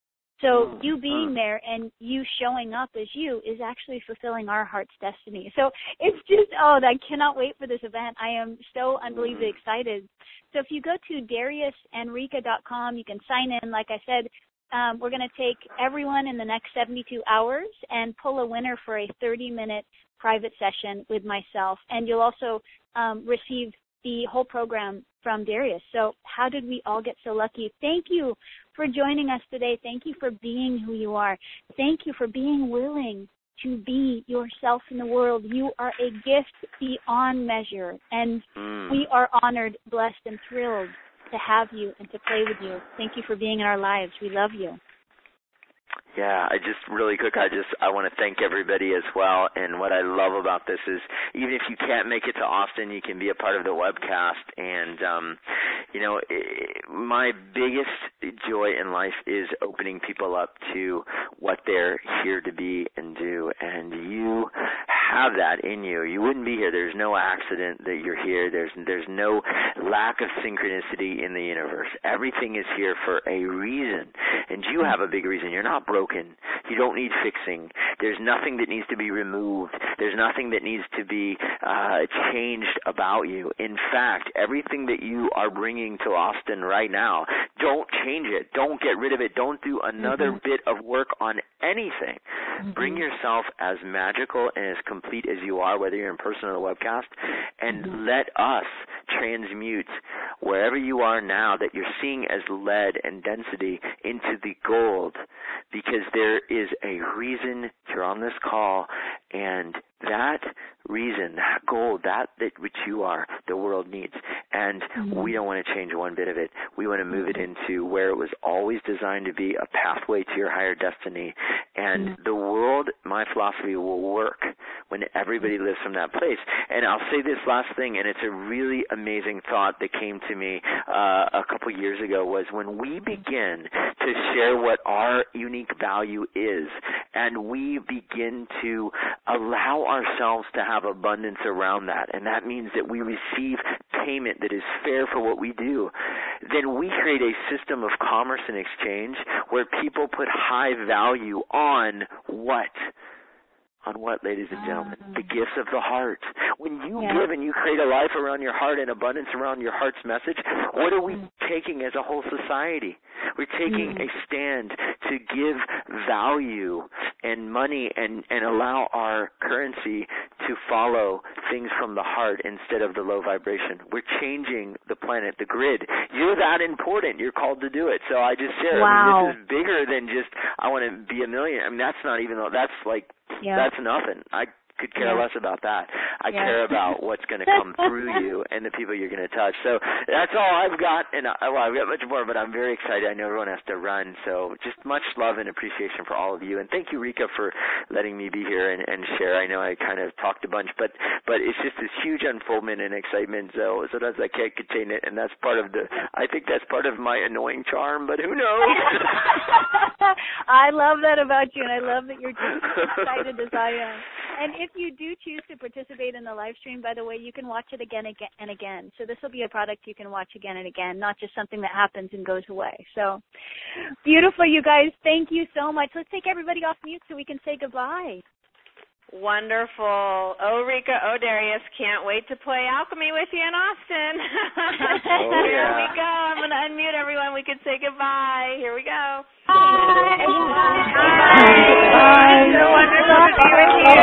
So you being there and you showing up as you is actually fulfilling our heart's destiny. So it's just, oh, I cannot wait for this event. I am so unbelievably excited. So if you go to Darius and Rika dot com, you can sign in. Like I said, um, we're going to take everyone in the next seventy-two hours and pull a winner for a thirty-minute private session with myself. And you'll also um, receive the whole program from Darius. So how did we all get so lucky? Thank you for joining us today. Thank you for being who you are. Thank you for being willing to be yourself in the world. You are a gift beyond measure, and mm. we are honored, blessed, and thrilled to have you and to play with you. Thank you for being in our lives. We love you. Yeah, I just really quick, I just, I want to thank everybody as well. And what I love about this is even if you can't make it to Austin, you can be a part of the webcast. And, um, you know, my biggest joy in life is opening people up to what they're here to be and do. And you have that in you. You wouldn't be here. There's no accident that you're here. There's, there's no lack of synchronicity in the universe. Everything is here for a reason. And you have a big reason. You're not broken. You don't need fixing. There's nothing that needs to be removed. There's nothing that needs to be uh, changed about you. In fact, everything that you are bringing to Austin right now, don't change it. Don't get rid of it. Don't do another mm-hmm. bit of work on anything. Mm-hmm. Bring yourself as magical and as complete as you are, whether you're in person or the webcast, and mm-hmm. let us transmute wherever you are now that you're seeing as lead and density into the gold, because there is a reason you're on this call, and that reason, that gold, that, that which you are, the world needs. And mm-hmm. we don't want to change one bit of it. We want to move it into where it was always designed to be, a pathway to your higher destiny. And mm-hmm. the world, my philosophy, will work when everybody lives from that place. And I'll say this last thing, and it's a really amazing thought that came to me uh, a couple years ago, was when we begin to share what our unique value is, and we begin to allow ourselves to have abundance around that, and that means that we receive payment that is fair for what we do, then we create a system of commerce and exchange where people put high value on what? On what, ladies and gentlemen? Uh, the gifts of the heart. When you yeah. give and you create a life around your heart and abundance around your heart's message, what are we mm. taking as a whole society? We're taking mm. a stand to give value and money and, and allow our currency to follow things from the heart instead of the low vibration. We're changing the planet, the grid. You're that important. You're called to do it. So I just share. Wow. I mean, this is bigger than just, I want to be a millionaire. I mean, that's not even, that's like, yeah. that's nothing. I could care yeah. less about that. I yeah. care about what's going to come through you and the people you're going to touch. So that's all I've got. And I, well, I've got much more, but I'm very excited. I know everyone has to run. So just much love and appreciation for all of you. And thank you, Rika, for letting me be here and, and share. I know I kind of talked a bunch, but but it's just this huge unfoldment and excitement. So sometimes I can't contain it, and that's part of the, I think that's part of my annoying charm, but who knows? I love that about you, and I love that you're just as excited as I am. And if you do choose to participate in the live stream, by the way, you can watch it again and again. So this will be a product you can watch again and again, not just something that happens and goes away. So beautiful, you guys. Thank you so much. Let's take everybody off mute so we can say goodbye. Wonderful. Oh, Rika, oh, Darius, can't wait to play Alchemy with you in Austin. Oh, Here yeah. we go. I'm going to unmute everyone. We can say goodbye. Here we go. Bye. Bye. Bye. So wonderful to be with you.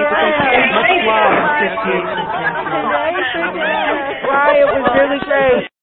Thank you. Wow, it was really great.